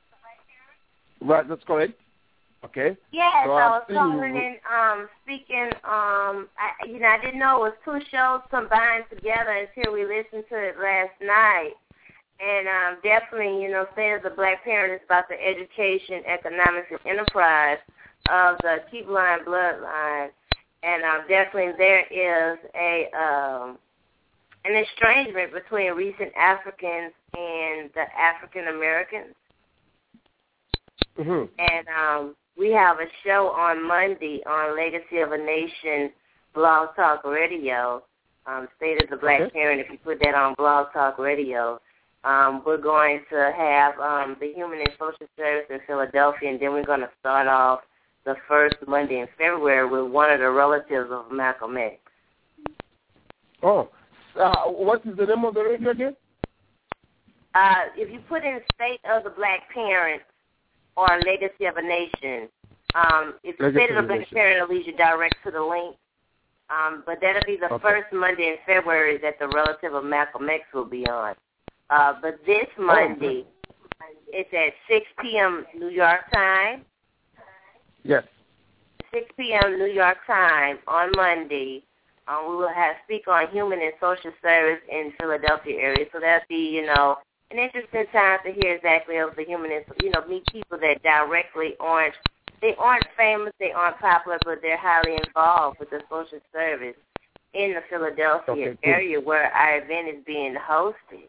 S4: Right, that's correct. Okay.
S2: Yes,
S4: so
S2: I was
S4: seen
S2: calling
S4: you...
S2: in, um, speaking. Um, I, you know, I didn't know it was two shows combined together until we listened to it last night. And um, definitely, you know, State of the Black Parent is about the education, economics, and enterprise of the Keep Line bloodline. And um, definitely there is a um, an estrangement between recent Africans and the African Americans.
S4: Mm-hmm.
S2: And um, we have a show on Monday on Legacy of a Nation Blog Talk Radio, um, State of the Black
S4: okay.
S2: Parent. If you put that on Blog Talk Radio, um, we're going to have um, the Human and Social Service in Philadelphia, and then we're going to start off the first Monday in February with one of the relatives of Malcolm X.
S4: Oh, uh, what is the name of the radio again?
S2: Uh, if you put in State of the Black Parent or Legacy of a Nation, um, if you State of the Black Nation. Parent, it'll lead you direct to the link. Um, but that'll be the okay. first Monday in February that the relative of Malcolm X will be on. Uh, but this Monday, oh. it's at six p.m. New York time.
S4: Yes.
S2: six p.m. New York time on Monday. Um, we will have speak on human and social service in Philadelphia area. So that'll be, you know, an interesting time to hear exactly of the human and, you know, meet people that directly aren't, they aren't famous, they aren't popular, but they're highly involved with the social service in the Philadelphia okay, area where our event is being hosted.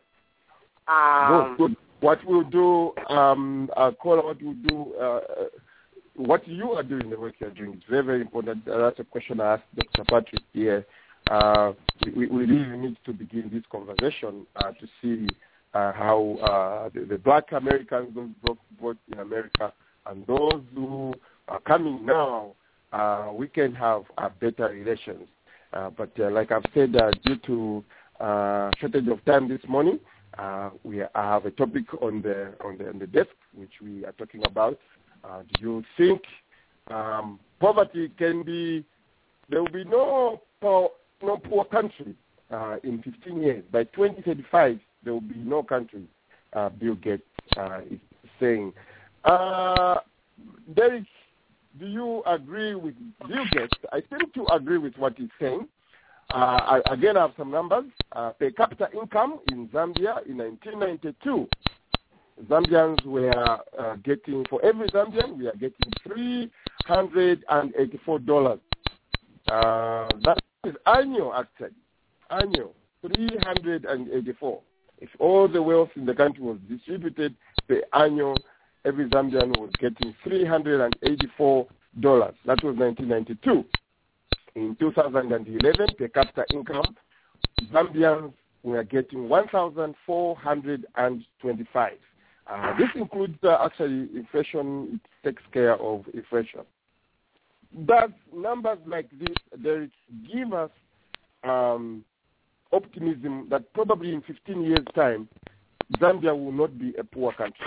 S2: Um,
S4: good, good. What we'll do, um, uh, Kola, what we'll do, uh, what you are doing, the work you're doing, is very, very important. That's a question I asked Doctor Patrick here. Uh, we, we really need to begin this conversation uh, to see uh, how uh, the, the black Americans, those both, both in America, and those who are coming now, uh, we can have uh, better relations. Uh, but uh, like I've said, uh, due to uh, shortage of time this morning, uh, we I have a topic on the on the on the desk which we are talking about. Uh, do you think um, poverty can be? There will be no poor, no poor country uh, in fifteen years. By twenty thirty-five, there will be no country. Uh, Bill Gates uh, is saying. Uh, Derek, do you agree with Bill Gates? I tend to agree with what he's saying. Uh, I, again, I have some numbers. Uh, per capita income in Zambia in nineteen ninety-two, Zambians were uh, getting, for every Zambian, we are getting three hundred eighty-four dollars. Uh, that is annual, actually. Annual, three hundred eighty-four. If all the wealth in the country was distributed per annual, every Zambian was getting three hundred eighty-four dollars. That was nineteen ninety-two. In two thousand eleven, per capita income, Zambians were getting one thousand four hundred twenty-five. Uh, this includes uh, actually inflation. It takes care of inflation. Does numbers like this, Derek, give us um, optimism that probably in fifteen years' time, Zambia will not be a poor country.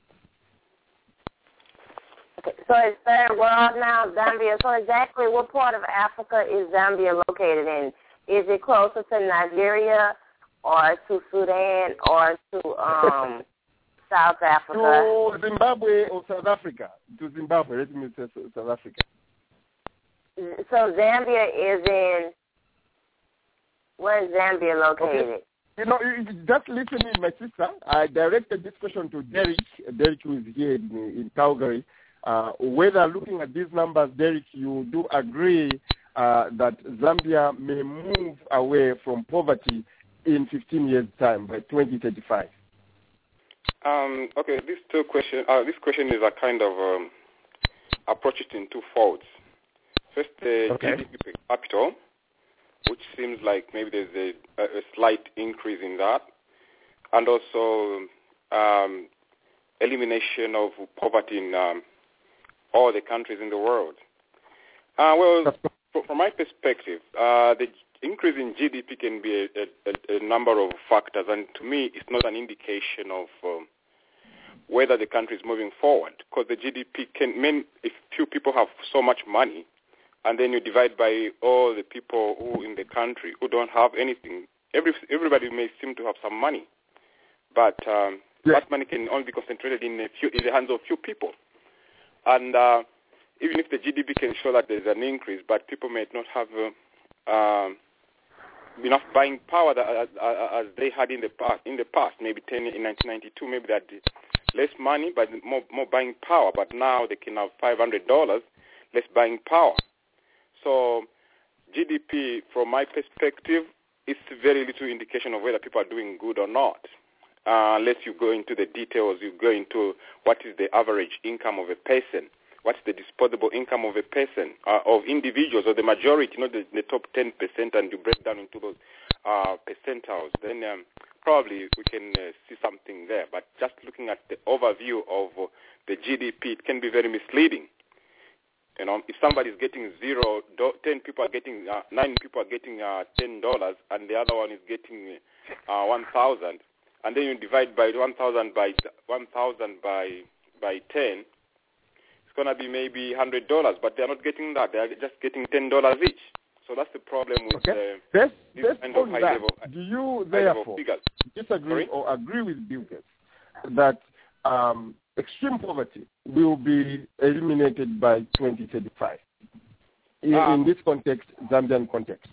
S2: Okay, so it's third world now, Zambia. So exactly what part of Africa is Zambia located in? Is it closer to Nigeria or to Sudan or to um, South Africa?
S4: To Zimbabwe or South Africa. To Zimbabwe, let me say South Africa.
S2: So Zambia is in, where is Zambia located?
S4: Okay. You know, just listening, my sister, I directed this question to Derek, Derek who is here in, in Calgary. Uh, whether looking at these numbers, Derek, you do agree uh, that Zambia may move away from poverty in fifteen years' time, by twenty thirty-five?
S10: Um, okay, these two question, uh, this question is a kind of um, approach it in two folds. First, the
S4: okay.
S10: G D P per capita, which seems like maybe there's a, a slight increase in that, and also um, elimination of poverty in um, all the countries in the world. Uh, well, from my perspective, uh, the increase in G D P can be a, a, a number of factors, and to me, it's not an indication of um, whether the country is moving forward, because the G D P can mean if few people have so much money, and then you divide by all the people who in the country who don't have anything. Every, everybody may seem to have some money, but um, yeah. that money can only be concentrated in, a few, in the hands of few people. And uh, even if the G D P can show that there's an increase, but people may not have uh, um, enough buying power that, uh, uh, as they had in the past. In the past, maybe ten in nineteen ninety-two, maybe they had less money but more more buying power. But now they can have five hundred dollars less buying power. So G D P, from my perspective, is very little indication of whether people are doing good or not. Uh, unless you go into the details, you go into what is the average income of a person, what's the disposable income of a person, uh, of individuals, or the majority, not the, the top ten percent, and you break down into those uh, percentiles, then um, probably we can uh, see something there. But just looking at the overview of uh, the G D P, it can be very misleading. You know, if somebody is getting zero, do, ten people are getting, uh, nine people are getting uh, ten dollars, and the other one is getting uh, one thousand. And then you divide by one thousand by one thousand by by ten, it's gonna be maybe one hundred dollars. But they're not getting that; they're just getting ten dollars each. So that's the problem with
S4: okay.
S10: uh,
S4: that's,
S10: this
S4: that's
S10: kind of high
S4: that.
S10: level.
S4: Do you therefore disagree
S10: Sorry?
S4: or agree with Bill Gates that um, extreme poverty will be eliminated by twenty thirty-five in, um, in this context, Zambian context?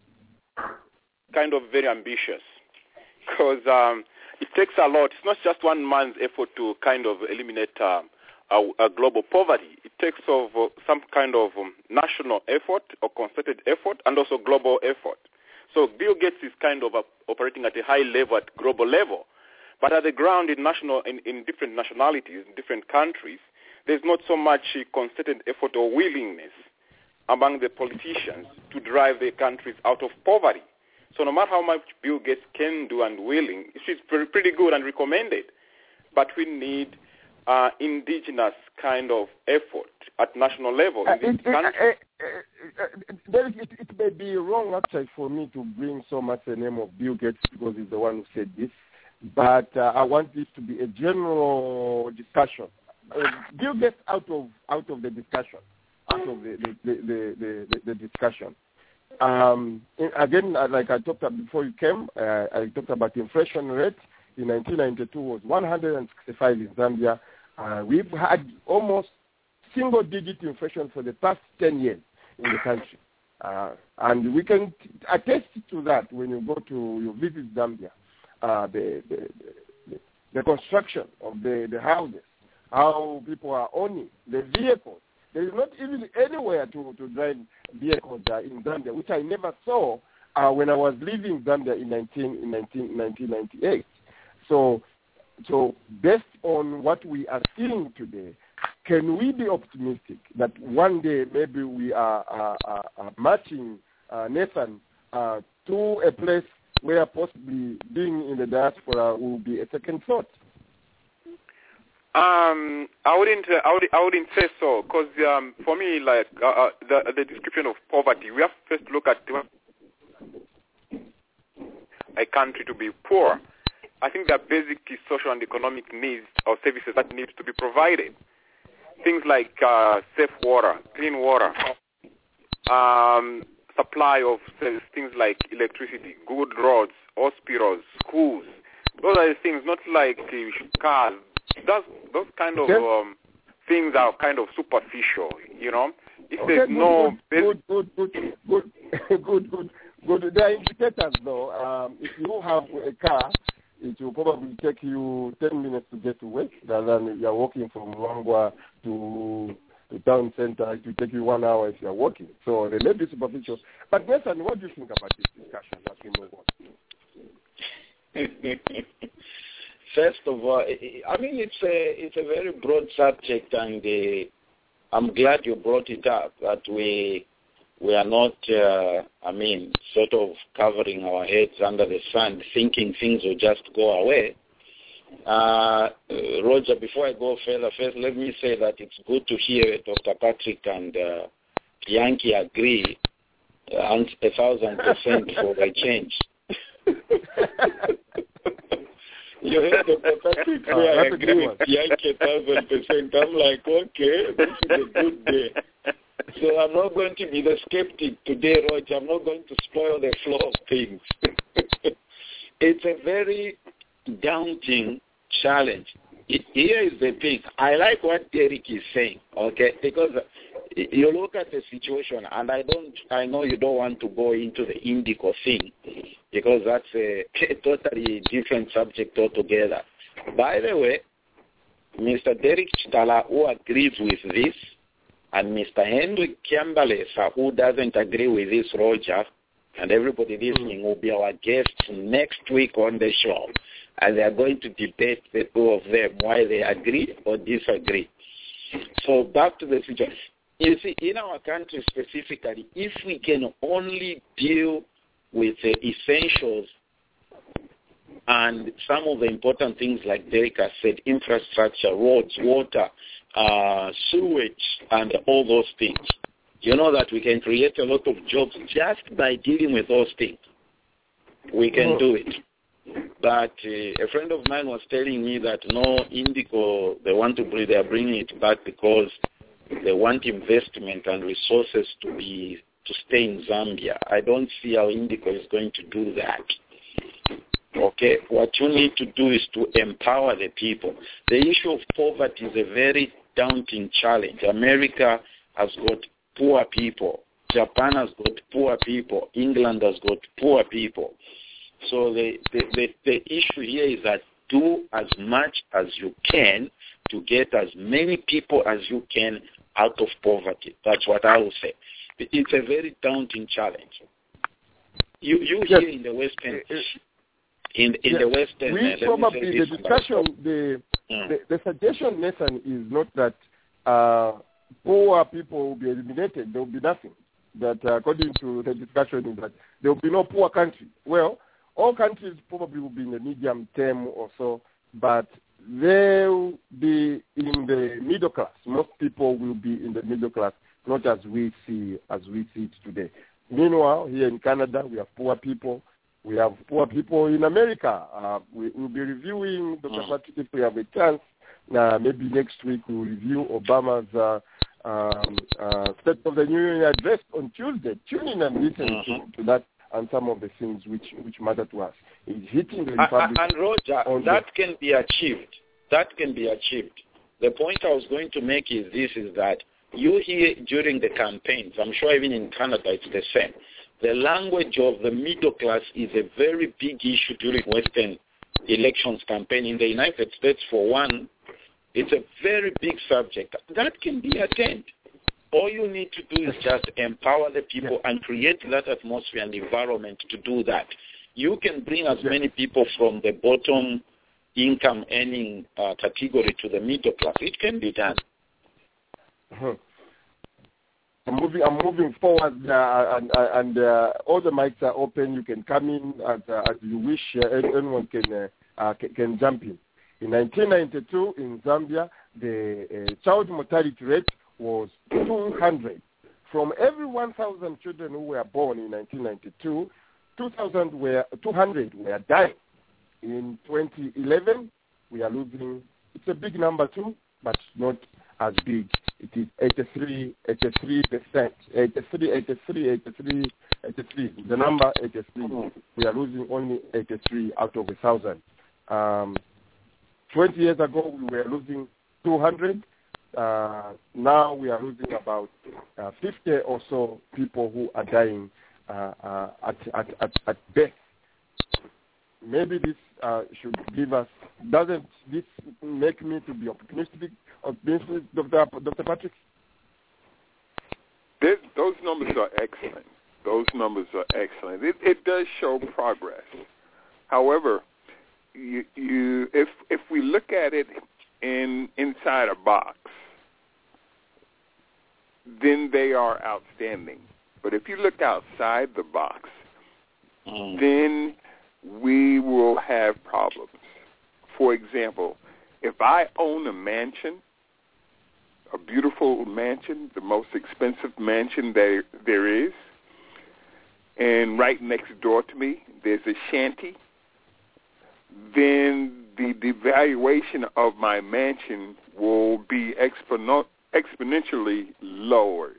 S10: Kind of very ambitious, because. Um, It takes a lot. It's not just one man's effort to kind of eliminate uh, a, a global poverty. It takes of uh, some kind of um, national effort or concerted effort and also global effort. So Bill Gates is kind of uh, operating at a high level, at global level. But at the ground in national, in, in different nationalities, in different countries, there's not so much uh, concerted effort or willingness among the politicians to drive their countries out of poverty. So no matter how much Bill Gates can do and willing, it's pretty good and recommended. But we need uh, indigenous kind of effort at national level in this
S4: uh, it,
S10: country.
S4: Uh, uh, uh, uh, it, it may be wrong, actually, for me to bring so much the name of Bill Gates because he's the one who said this. But uh, I want this to be a general discussion. Uh, Bill Gates out of out of the discussion, out of the the the, the, the, the discussion. Um, in, again, like I talked about before you came, uh, I talked about the inflation rate in nineteen ninety-two was one hundred sixty-five in Zambia. Uh, we've had almost single-digit inflation for the past ten years in the country. Uh, and we can attest to that when you go to, you visit Zambia. Uh, the, the, the, the construction of the, the houses, how people are owning the vehicles. There is not even anywhere to, to drive vehicles uh, in Zambia, which I never saw uh, when I was living Zambia in nineteen, in nineteen, nineteen ninety-eight. So, so based on what we are seeing today, can we be optimistic that one day maybe we are, are, are, are matching uh, Nathan uh, to a place where possibly being in the diaspora will be a second thought?
S10: Um, I wouldn't, uh, I, would, I wouldn't say so, because um, for me, like uh, uh, the the description of poverty, we have to first look at a country to be poor. I think there are basic social and economic needs or services that need to be provided. Things like uh, safe water, clean water, um, supply of things like electricity, good roads, hospitals, schools. Those are the things, not like uh, cars. Those, those kind of um, things are kind of superficial, you know. If
S4: okay,
S10: there's
S4: good,
S10: no...
S4: Good, good, good, good, good, good, good, good. There are indicators, though. Um, if you have a car, it will probably take you ten minutes to get to work, rather than you're walking from Luangwa to the town center. It will take you one hour if you're walking. So they may be superficial. But Nathan, what do you think about this discussion as we move on?
S7: First of all, I mean, it's a it's a very broad subject, and uh, I'm glad you brought it up, that we we are not, uh, I mean, sort of covering our heads under the sand, thinking things will just go away. Uh, Roger, before I go further, first let me say that it's good to hear Doctor Patrick and uh, Yankee agree uh, a thousand percent for a change. You heard Doctor Patrick say I agree with Yankee a thousand percent. I'm like, okay, this is a good day. So I'm not going to be the skeptic today, Roger. I'm not going to spoil the flow of things. It's a very daunting challenge. It, here is the thing. I like what Derek is saying, okay, because you look at the situation, and I don't, I know you don't want to go into the Indico thing, because that's a, a totally different subject altogether. By the way, Mister Derek Chitala, who agrees with this, and Mister Henry Kiambalesa, who doesn't agree with this, Roger, and everybody listening will be our guests next week on the show. And they are going to debate the two of them, why they agree or disagree. So back to the situation. You see, in our country specifically, if we can only deal with the essentials and some of the important things like Derek has said, infrastructure, roads, water, uh, sewage, and all those things, you know that we can create a lot of jobs just by dealing with those things. We can do it. But uh, a friend of mine was telling me that no, Indico, they want to bring, they are bringing it back because they want investment and resources to be to stay in Zambia. I don't see how Indico is going to do that. Okay, what you need to do is to empower the people. The issue of poverty is a very daunting challenge. America has got poor people. Japan has got poor people. England has got poor people. So the, the, the, the issue here is that do as much as you can to get as many people as you can out of poverty. That's what I will say. It's a very daunting challenge. You you yes. Here in the Western, in in
S4: yes.
S7: the Western,
S4: we
S7: uh,
S4: probably the discussion, the, mm. the the suggestion, Nathan, is not that uh, poor people will be eliminated. There will be nothing. That uh, according to the discussion is that there will be no poor country. Well, all countries probably will be in the medium term or so, but they will be in the middle class. Most people will be in the middle class, not as we see as we see it today. Meanwhile, here in Canada, we have poor people. We have poor people in America. Uh, we will be reviewing, Doctor Patrick, if we have a chance. Uh, maybe next week we will review Obama's uh, um, uh, State of the Union address on Tuesday. Tune in and listen uh-huh. to, to that and some of the things which, which matter to us. It's hitting the Republic.
S7: And, and Roger, that the... can be achieved. That can be achieved. The point I was going to make is this, is that you hear during the campaigns, I'm sure even in Canada it's the same, the language of the middle class is a very big issue during Western elections campaign. In the United States, for one, it's a very big subject. That can be attained. All you need to do is just empower the people and create that atmosphere and environment to do that. You can bring as many people from the bottom income earning uh, category to the middle class. It can be done.
S4: Uh-huh. I'm moving. I'm moving forward, uh, and, uh, and uh, all the mics are open. You can come in as, uh, as you wish. Uh, anyone can, uh, uh, can can jump in. In nineteen ninety-two, in Zambia, the uh, child mortality rate was two hundred. From every one thousand children who were born in nineteen ninety-two, two thousand were two hundred were dying. In twenty eleven, we are losing. It's a big number too, but not as big. It is eighty-three, eighty-three percent, eighty-three, eighty-three, eighty-three, eighty-three. The number eighty-three. We are losing only eighty-three out of a thousand. Um, Twenty years ago, we were losing two hundred. Uh, now we are losing about uh, fifty or so people who are dying uh, uh, at, at, at, at death. Maybe this uh, should give us, doesn't this make me to be optimistic, optimistic Doctor Doctor Patrick?
S9: This, those numbers are excellent. Those numbers are excellent. It, it does show progress. However, you, you if if we look at it in inside a box, then they are outstanding. But if you look outside the box, mm. then we will have problems. For example, if I own a mansion, a beautiful mansion, the most expensive mansion there there is, and right next door to me there's a shanty, then the devaluation of my mansion will be expono- exponentially lowered.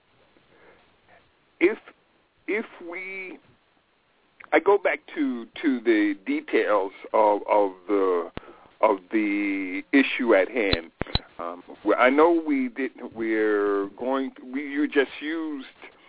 S9: If if we, I go back to, to the details of, of the of the issue at hand. Um, I know we did. We're going. We you just used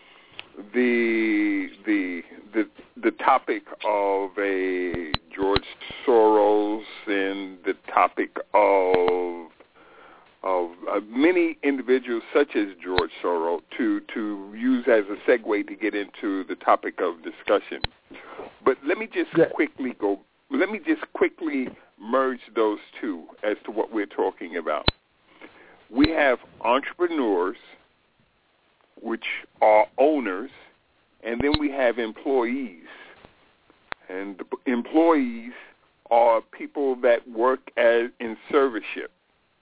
S9: the the the the topic of a George Soros and the topic of of uh, many individuals such as George Soros to to use as a segue to get into the topic of discussion. But let me just yeah. quickly go. Let me just quickly merge those two as to what we're talking about. We have entrepreneurs, which are owners, and then we have employees. And the employees are people that work as in serviceship.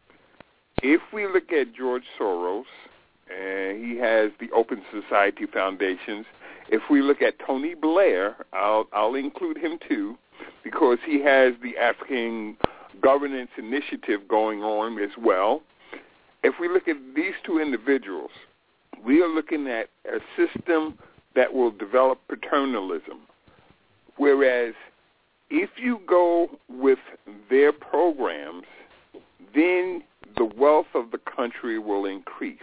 S9: If we look at George Soros, and he has the Open Society Foundations, if we look at Tony Blair, I'll, I'll include him too, because he has the African Governance Initiative going on as well. If we look at these two individuals, we are looking at a system that will develop paternalism. Whereas if you go with their programs, then the wealth of the country will increase.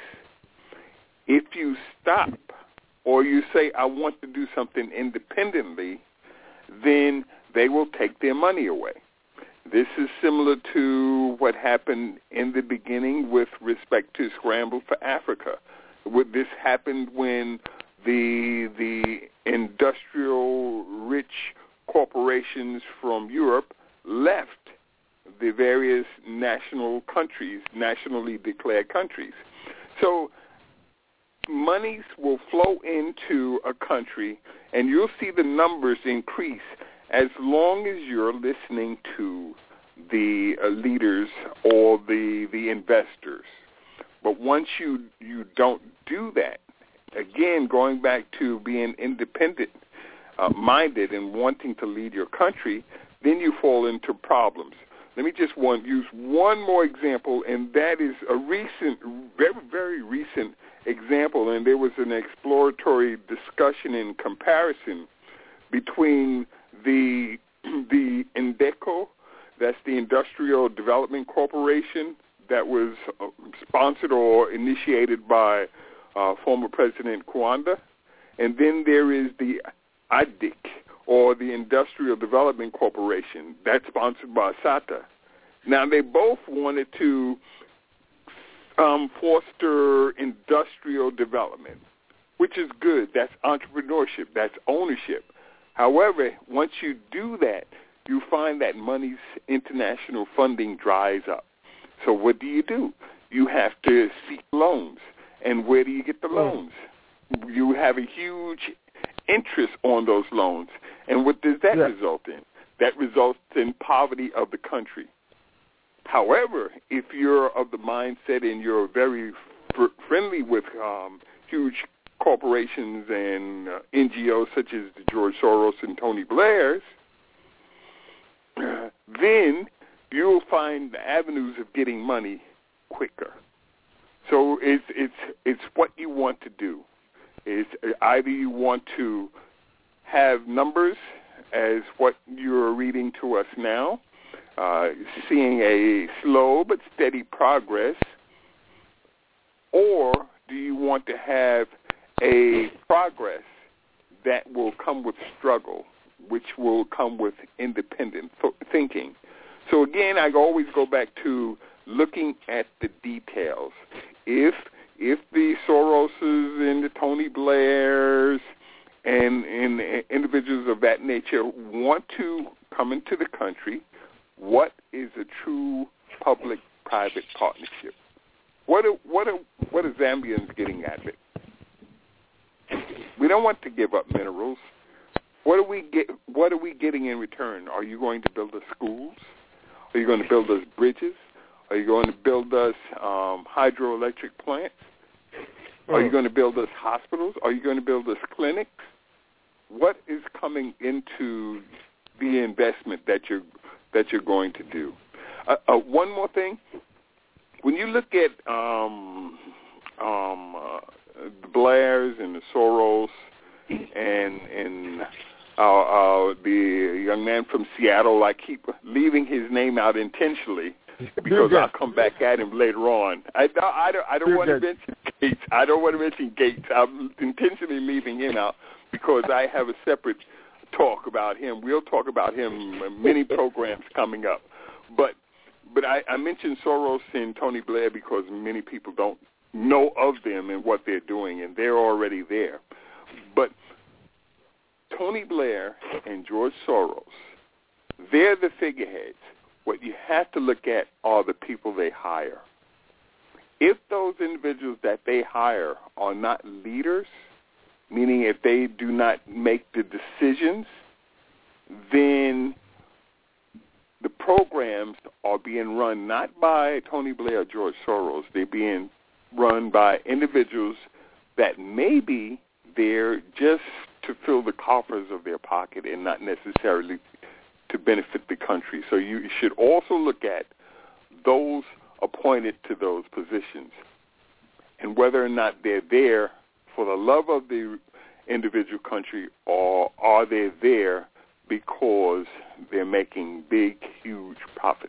S9: If you stop or you say, I want to do something independently, then they will take their money away. This is similar to what happened in the beginning with respect to Scramble for Africa. This happened when the the industrial rich corporations from Europe left the various national countries, nationally declared countries. So monies will flow into a country, and you'll see the numbers increase as long as you're listening to the uh, leaders or the the investors. But once you, you don't do that, again, going back to being independent uh, minded and wanting to lead your country, then you fall into problems. Let me just one, use one more example, and that is a recent, very, very recent example, and there was an exploratory discussion in comparison between the the INDECO, that's the Industrial Development Corporation, that was uh, sponsored or initiated by uh, former President Kwanda, and then there is the I D I C, or the Industrial Development Corporation, that's sponsored by S A T A. Now, they both wanted to um, foster industrial development, which is good. That's entrepreneurship. That's ownership. However, once you do that, you find that money's international funding dries up. So what do you do? You have to seek loans. And where do you get the loans? You have a huge interest on those loans. And what does that yeah. result in? That results in poverty of the country. However, if you're of the mindset and you're very fr- friendly with um, huge corporations and uh, N G Os such as the George Soros and Tony Blair's, then you'll find the avenues of getting money quicker. So it's it's it's what you want to do. It's either you want to have numbers as what you're reading to us now, uh, seeing a slow but steady progress, or do you want to have a progress that will come with struggle, which will come with independent th- thinking? So again, I always go back to looking at the details. If if the Soroses and the Tony Blairs and, and individuals of that nature want to come into the country, what is a true public-private partnership? What are, what are, what are Zambians getting at it? We don't want to give up minerals. What are we get? What are we getting in return? Are you going to build us schools? Are you going to build us bridges? Are you going to build us um, hydroelectric plants? Are you going to build us hospitals? Are you going to build us clinics? What is coming into the investment that you're that you're going to do? Uh, uh, one more thing. When you look at um, um, uh, the Blairs and the Soros and and uh, uh, the young man from Seattle, I keep leaving his name out intentionally because I'll come back at him later on. I, I, don't, I don't want to mention Gates. I don't want to mention Gates. I'm intentionally leaving him out because I have a separate talk about him. We'll talk about him in many programs coming up. But but I, I mentioned Soros and Tony Blair because many people don't know of them and what they're doing, and they're already there. But Tony Blair and George Soros, they're the figureheads. What you have to look at are the people they hire. If those individuals that they hire are not leaders, meaning if they do not make the decisions, then the programs are being run not by Tony Blair or George Soros. They're being run by individuals that may be there just to fill the coffers of their pocket and not necessarily to benefit the country. So you should also look at those appointed to those positions and whether or not they're there for the love of the individual country or are they there because they're making big, huge profits.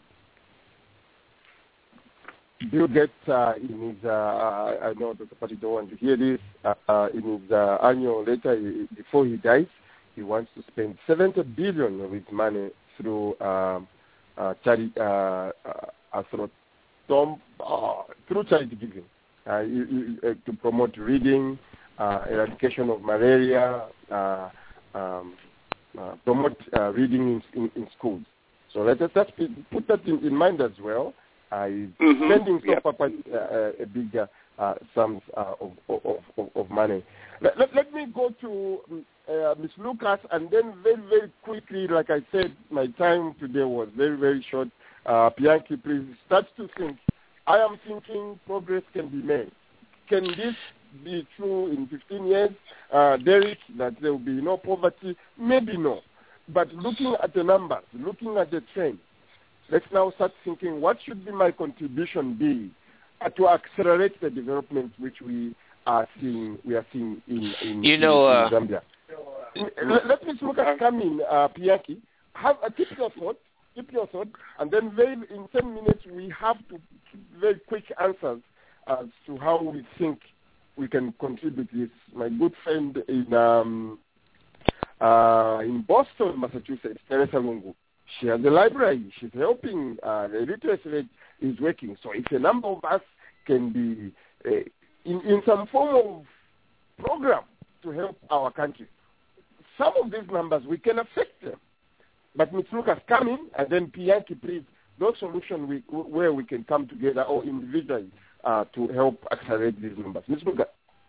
S4: Bill Gates, uh, in his, uh, I know Doctor Patti don't want to hear this, uh, in his uh, annual letter, he, before he dies, he wants to spend seventy billion dollars of his money through um, uh, charity, uh, uh, through, tom, uh, through charity giving, uh, you, you, uh, to promote reading, uh, eradication of malaria, uh, um, uh, promote uh, reading in, in, in schools. So let us put that in, in mind as well. Uh, mm-hmm. Spending so yep. far quite uh, a big uh, uh, sums uh, of, of, of, of money. Let, let, let me go to uh, Miz Lucas, and then very, very quickly, like I said, my time today was very, very short. Uh, Pianki, please start to think. I am thinking progress can be made. Can this be true in fifteen years? Uh, Derek, that there will be no poverty? Maybe no. But looking at the numbers, looking at the trend, let's now start thinking, what should be my contribution be uh, to accelerate the development which we are seeing? We are seeing in, in,
S8: you know,
S4: in, in
S8: uh,
S4: Zambia. Let, let me look at coming, uh, Pianki. Have uh, keep your thought, keep your thought, and then very in ten minutes we have to keep very quick answers as to how we think we can contribute this. My good friend in um, uh, in Boston, Massachusetts, Teresa Lungu. She has a library. She's helping. Uh, the literacy rate is working. So if a number of us can be uh, in, in some form of program to help our country, some of these numbers, we can affect them. But Miz Lucas coming, and then Pianki, please, those solutions we, where we can come together or individually uh, to help accelerate these numbers. Miz Lucas.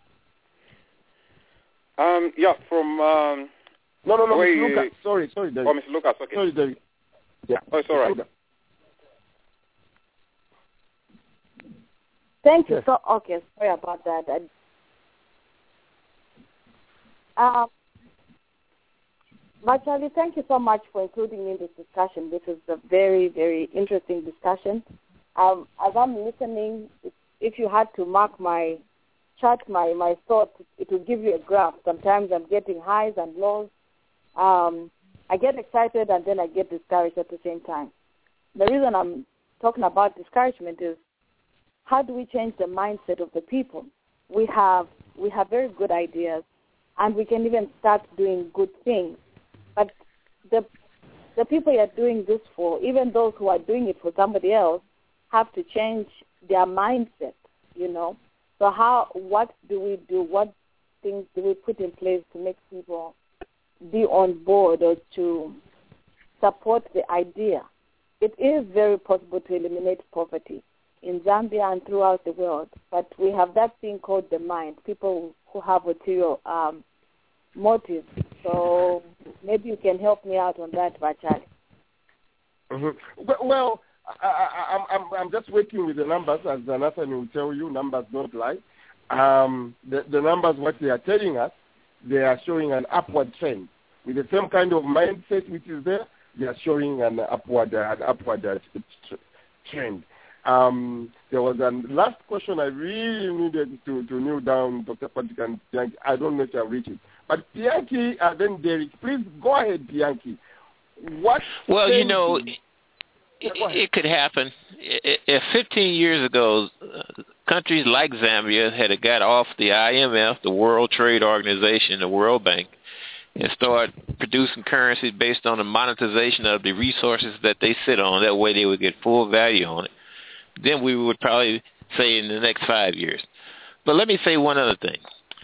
S10: Um, yeah, from... Um,
S4: no, no, no,
S10: Miz
S4: Lucas. Sorry, sorry, David.
S10: Oh, Miz Lucas, okay.
S4: Sorry, David. Yeah.
S10: Oh, it's all right.
S6: Thank you. Yes. So, okay, sorry about that. I, Um, Bachali, thank you so much for including me in this discussion. This is a very, very interesting discussion. Um, as I'm listening, if you had to mark my chart, my, my thoughts, it will give you a graph. Sometimes I'm getting highs and lows. Um, I get excited and then I get discouraged at the same time. The reason I'm talking about discouragement is how do we change the mindset of the people? We have we have very good ideas, and we can even start doing good things. But the the people you're doing this for, even those who are doing it for somebody else, have to change their mindset, you know. So how, what do we do? What things do we put in place to make people be on board or to support the idea? It is very possible to eliminate poverty in Zambia and throughout the world, but we have that thing called the mind, people who have ulterior um, motives. So maybe you can help me out on that, Bachali.
S4: Mm-hmm. Well, I, I, I'm, I'm just working with the numbers, as Nathan will tell you, numbers don't lie. Um, the, the numbers, what they are telling us, they are showing an upward trend. With the same kind of mindset which is there, they are showing an upward, uh, an upward uh, trend. Um, there was a last question I really needed to, to kneel down, Doctor Patrick and Bianchi. I don't know if I've reached it. But Bianchi and then Derek, please go ahead, Bianchi. What
S8: well, you know, it, it could happen. If fifteen years ago, uh, countries like Zambia had got off the I M F, the World Trade Organization, the World Bank, and start producing currencies based on the monetization of the resources that they sit on, that way they would get full value on it, then we would probably say in the next five years. But let me say one other thing.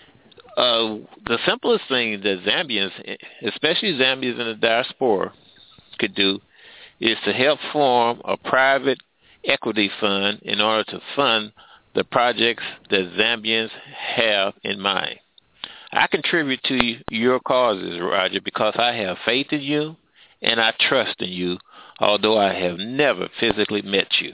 S8: Uh, the simplest thing that Zambians, especially Zambians in the diaspora, could do is to help form a private equity fund in order to fund the projects that Zambians have in mind. I contribute to your causes, Roger, because I have faith in you and I trust in you, although I have never physically met you.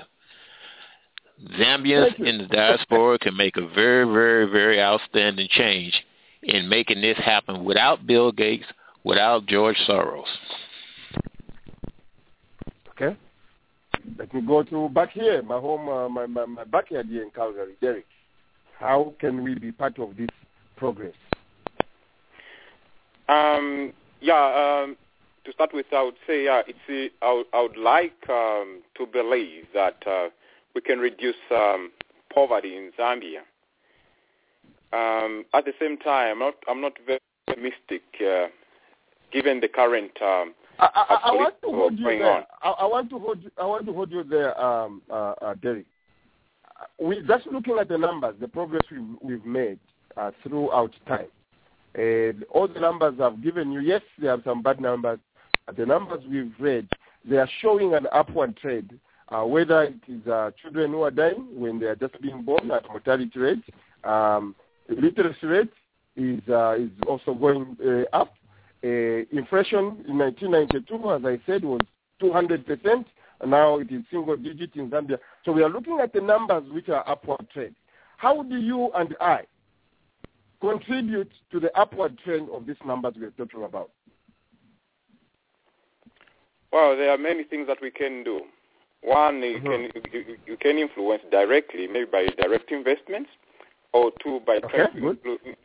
S8: Zambians in the diaspora can make a very, very, very outstanding change in making this happen without Bill Gates, without George Soros.
S4: Okay. Let me go to back here, my home, uh, my, my, my backyard here in Calgary. Derek, how can we be part of this progress?
S10: Um, yeah, um, to start with, I would say uh, it's, uh, I, would, I would like um, to believe that uh, we can reduce um, poverty in Zambia. Um, at the same time, I'm not, I'm not very optimistic uh, given the current um,
S4: I, I, I want to hold you
S10: going
S4: there.
S10: on.
S4: I, I want to hold you, I want to hold you there, um, uh, uh, Derek. We just looking at the numbers, the progress we've, we've made uh, throughout time. Uh, all the numbers I've given you, yes, there are some bad numbers, but the numbers we've read, they are showing an upward trend, uh, whether it is uh, children who are dying when they are just being born at mortality rate, um, literacy rate is, uh, is also going uh, up. Uh, inflation in nineteen ninety-two, as I said, was two hundred percent. Now it is single digit in Zambia. So we are looking at the numbers which are upward trend. How do you and I contribute to the upward trend of these numbers we are talking about?
S10: Well, there are many things that we can do. One, you,
S4: Mm-hmm.
S10: can, you, you can influence directly, maybe by direct investments, or two, by
S4: Okay,
S10: trying to
S4: good.
S10: influ-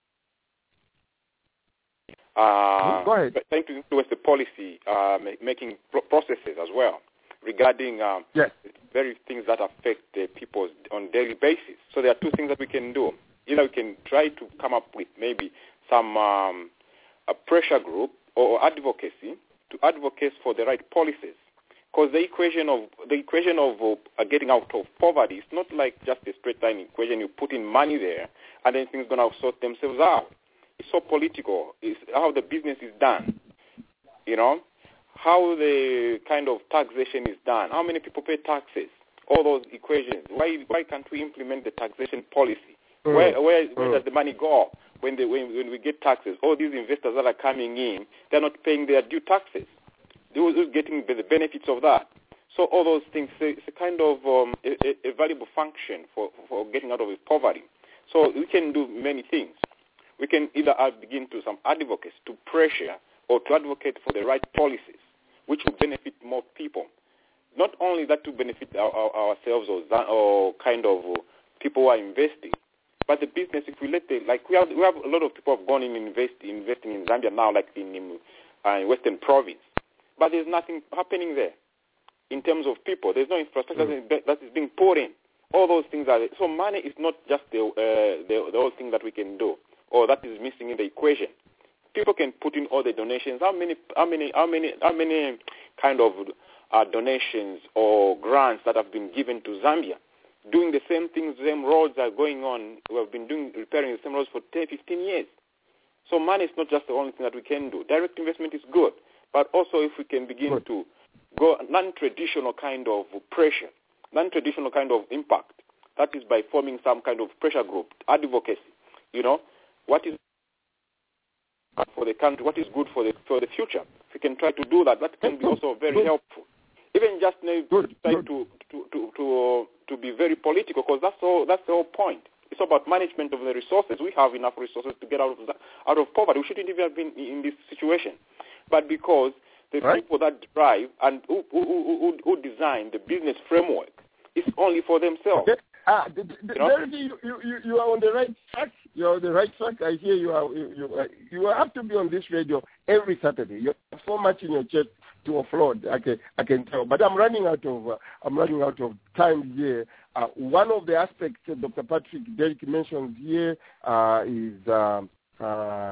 S10: uh,
S4: Go ahead.
S10: trying to influence the policy, uh, making pro- processes as well regarding um,
S4: Yes.
S10: very things that affect the people on a daily basis. So there are two things that we can do. You know, we can try to come up with maybe some um, a pressure group or advocacy to advocate for the right policies. Because the equation of the equation of uh, getting out of poverty is not like just a straight line equation. You put in money there, and then things are going to sort themselves out. It's so political. It's how the business is done. You know, how the kind of taxation is done. How many people pay taxes? All those equations. Why why can't we implement the taxation policy? Mm. Where where, where mm. does the money go when they when, when we get taxes? All these investors that are coming in, they're not paying their due taxes. They're getting the benefits of that. So all those things, it's a kind of um, a, a valuable function for, for getting out of poverty. So we can do many things. we can either begin to some advocacy, to pressure, or to advocate for the right policies, which will benefit more people. Not only that to benefit our, our, ourselves or, or kind of people who are investing, but the business, if we let it, like we have, we have a lot of people have gone in invest, investing in Zambia now, like in, in uh, Western Province, but there's nothing happening there in terms of people. There's no infrastructure mm. that is being poured in. All those things are there. So money is not just the, uh, the the whole thing that we can do, or that is missing in the equation. People can put in all the donations. How many, how many, how many, how many kind of uh, donations or grants that have been given to Zambia? Doing the same things, the same roads are going on. We have been doing repairing the same roads for ten, fifteen years. So money is not just the only thing that we can do. Direct investment is good, but also if we can begin good. to go non-traditional kind of pressure, non-traditional kind of impact, that is by forming some kind of pressure group, advocacy. You know, what is for the country, what is good for the for the future. If we can try to do that, that can be also very good. helpful. Even just good. try good. to to to to, to be very political, because that's all. That's the whole point. It's about management of the resources. We have enough resources to get out of out of poverty. We shouldn't even have been in this situation, but because the right. people that drive and who, who, who, who design the business framework, it's only for themselves.
S4: Okay. Ah, the, the, you, know? you, you, you are on the right track. You are on the right track. I hear you are. You, you, are, you have to be on this radio every Saturday. You have so much in your chest to offload. I can, I can tell. But I'm running out of. Uh, I'm running out of time here. Uh, one of the aspects that Doctor Patrick Derrick mentions here uh, is. Um, Uh,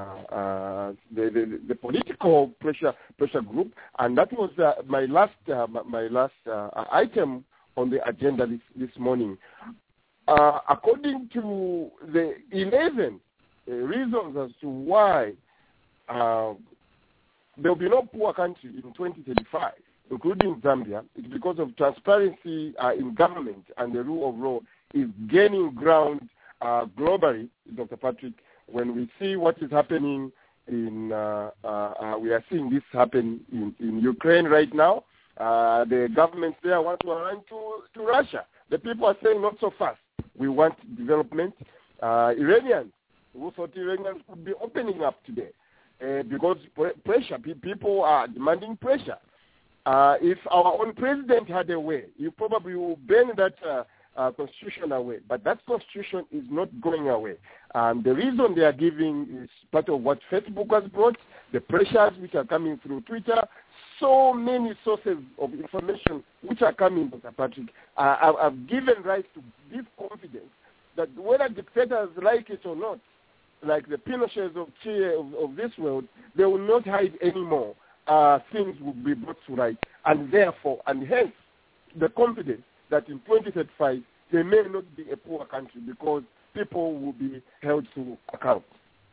S4: uh, the, the the political pressure pressure group, and that was uh, my last uh, my last uh, item on the agenda this this morning. Uh, according to the eleven uh, reasons as to why uh, there will be no poor country in twenty thirty-five, including Zambia, it's because of transparency uh, in government and the rule of law is gaining ground uh, globally, Doctor Patrick. When we see what is happening in, uh, uh, uh, we are seeing this happen in, in Ukraine right now. Uh, the governments there want to run to, to Russia. The people are saying not so fast. We want development. Uh, Iranians, who thought Iranians could be opening up today uh, because pressure, people are demanding pressure. Uh, if our own president had a way, he probably will burn that uh, Uh, constitution away, but that constitution is not going away. Um, the reason they are giving is part of what Facebook has brought, the pressures which are coming through Twitter, so many sources of information which are coming, Doctor Patrick, uh, have given rise to this confidence that whether dictators like it or not, like the Pinochets of Chile of, of this world, they will not hide anymore. Uh, things will be brought to light, and therefore, and hence, the confidence that in twenty thirty-five there may not be a poor country because people will be held to account.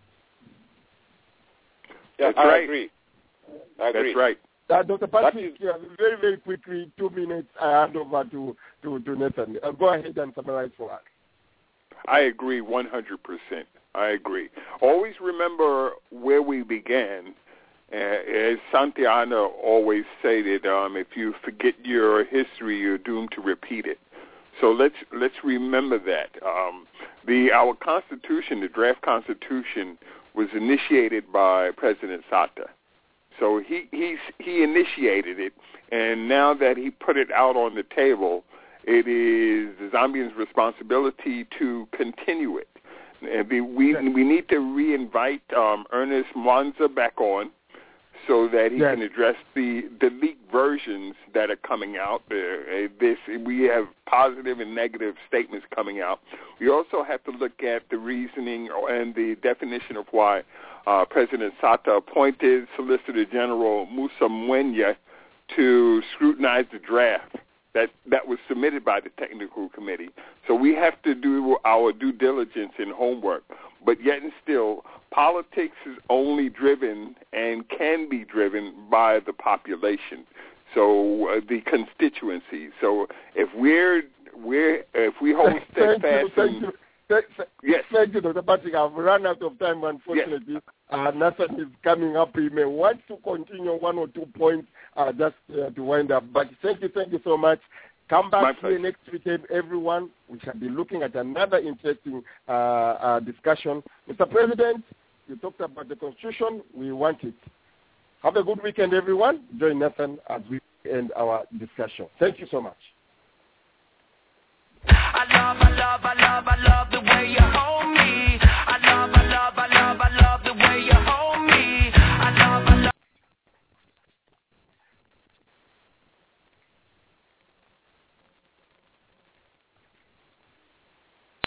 S10: Yeah,
S9: That's
S10: I
S9: right.
S10: agree. I agree.
S9: That's right.
S4: Uh, Doctor Patrick, uh, very, very quickly, two minutes, I hand over to, to, to Nathan. Uh, go ahead and summarize for us.
S9: I agree one hundred percent. I agree. Always remember where we began. Uh, as Santayana always stated, um, if you forget your history, you're doomed to repeat it. So let's let's remember that. Um, the our Constitution, the draft Constitution, was initiated by President Sata. So he he's, he initiated it, and now that he put it out on the table, it is the Zambians' responsibility to continue it. And we we, we need to re-invite um, Ernest Mwanza back on, so that he yes. can address the, the leaked versions that are coming out. Uh, this we have positive and negative statements coming out. We also have to look at the reasoning and the definition of why uh, President Sata appointed Solicitor General Musa Mwenya to scrutinize the draft that, that was submitted by the technical committee. So we have to do our due diligence and homework. But yet and still, politics is only driven and can be driven by the population, so uh, the constituency. So if we're we're if we hold steadfast,
S4: thank you, thank
S9: and,
S4: you. Thank,
S9: yes,
S4: thank you, Doctor Patrick. I've run out of time, unfortunately.
S9: Yes.
S4: Uh, Nathan is coming up. He may want to continue one or two points uh, just uh, to wind up. But thank you, thank you so much. Come back here next week, everyone. We shall be looking at another interesting uh, uh, discussion. Mister President, You talked about the Constitution. We want it. Have a good weekend, everyone. Join Nathan as we end our discussion. Thank you so much.
S11: I love, I love, I love, I love the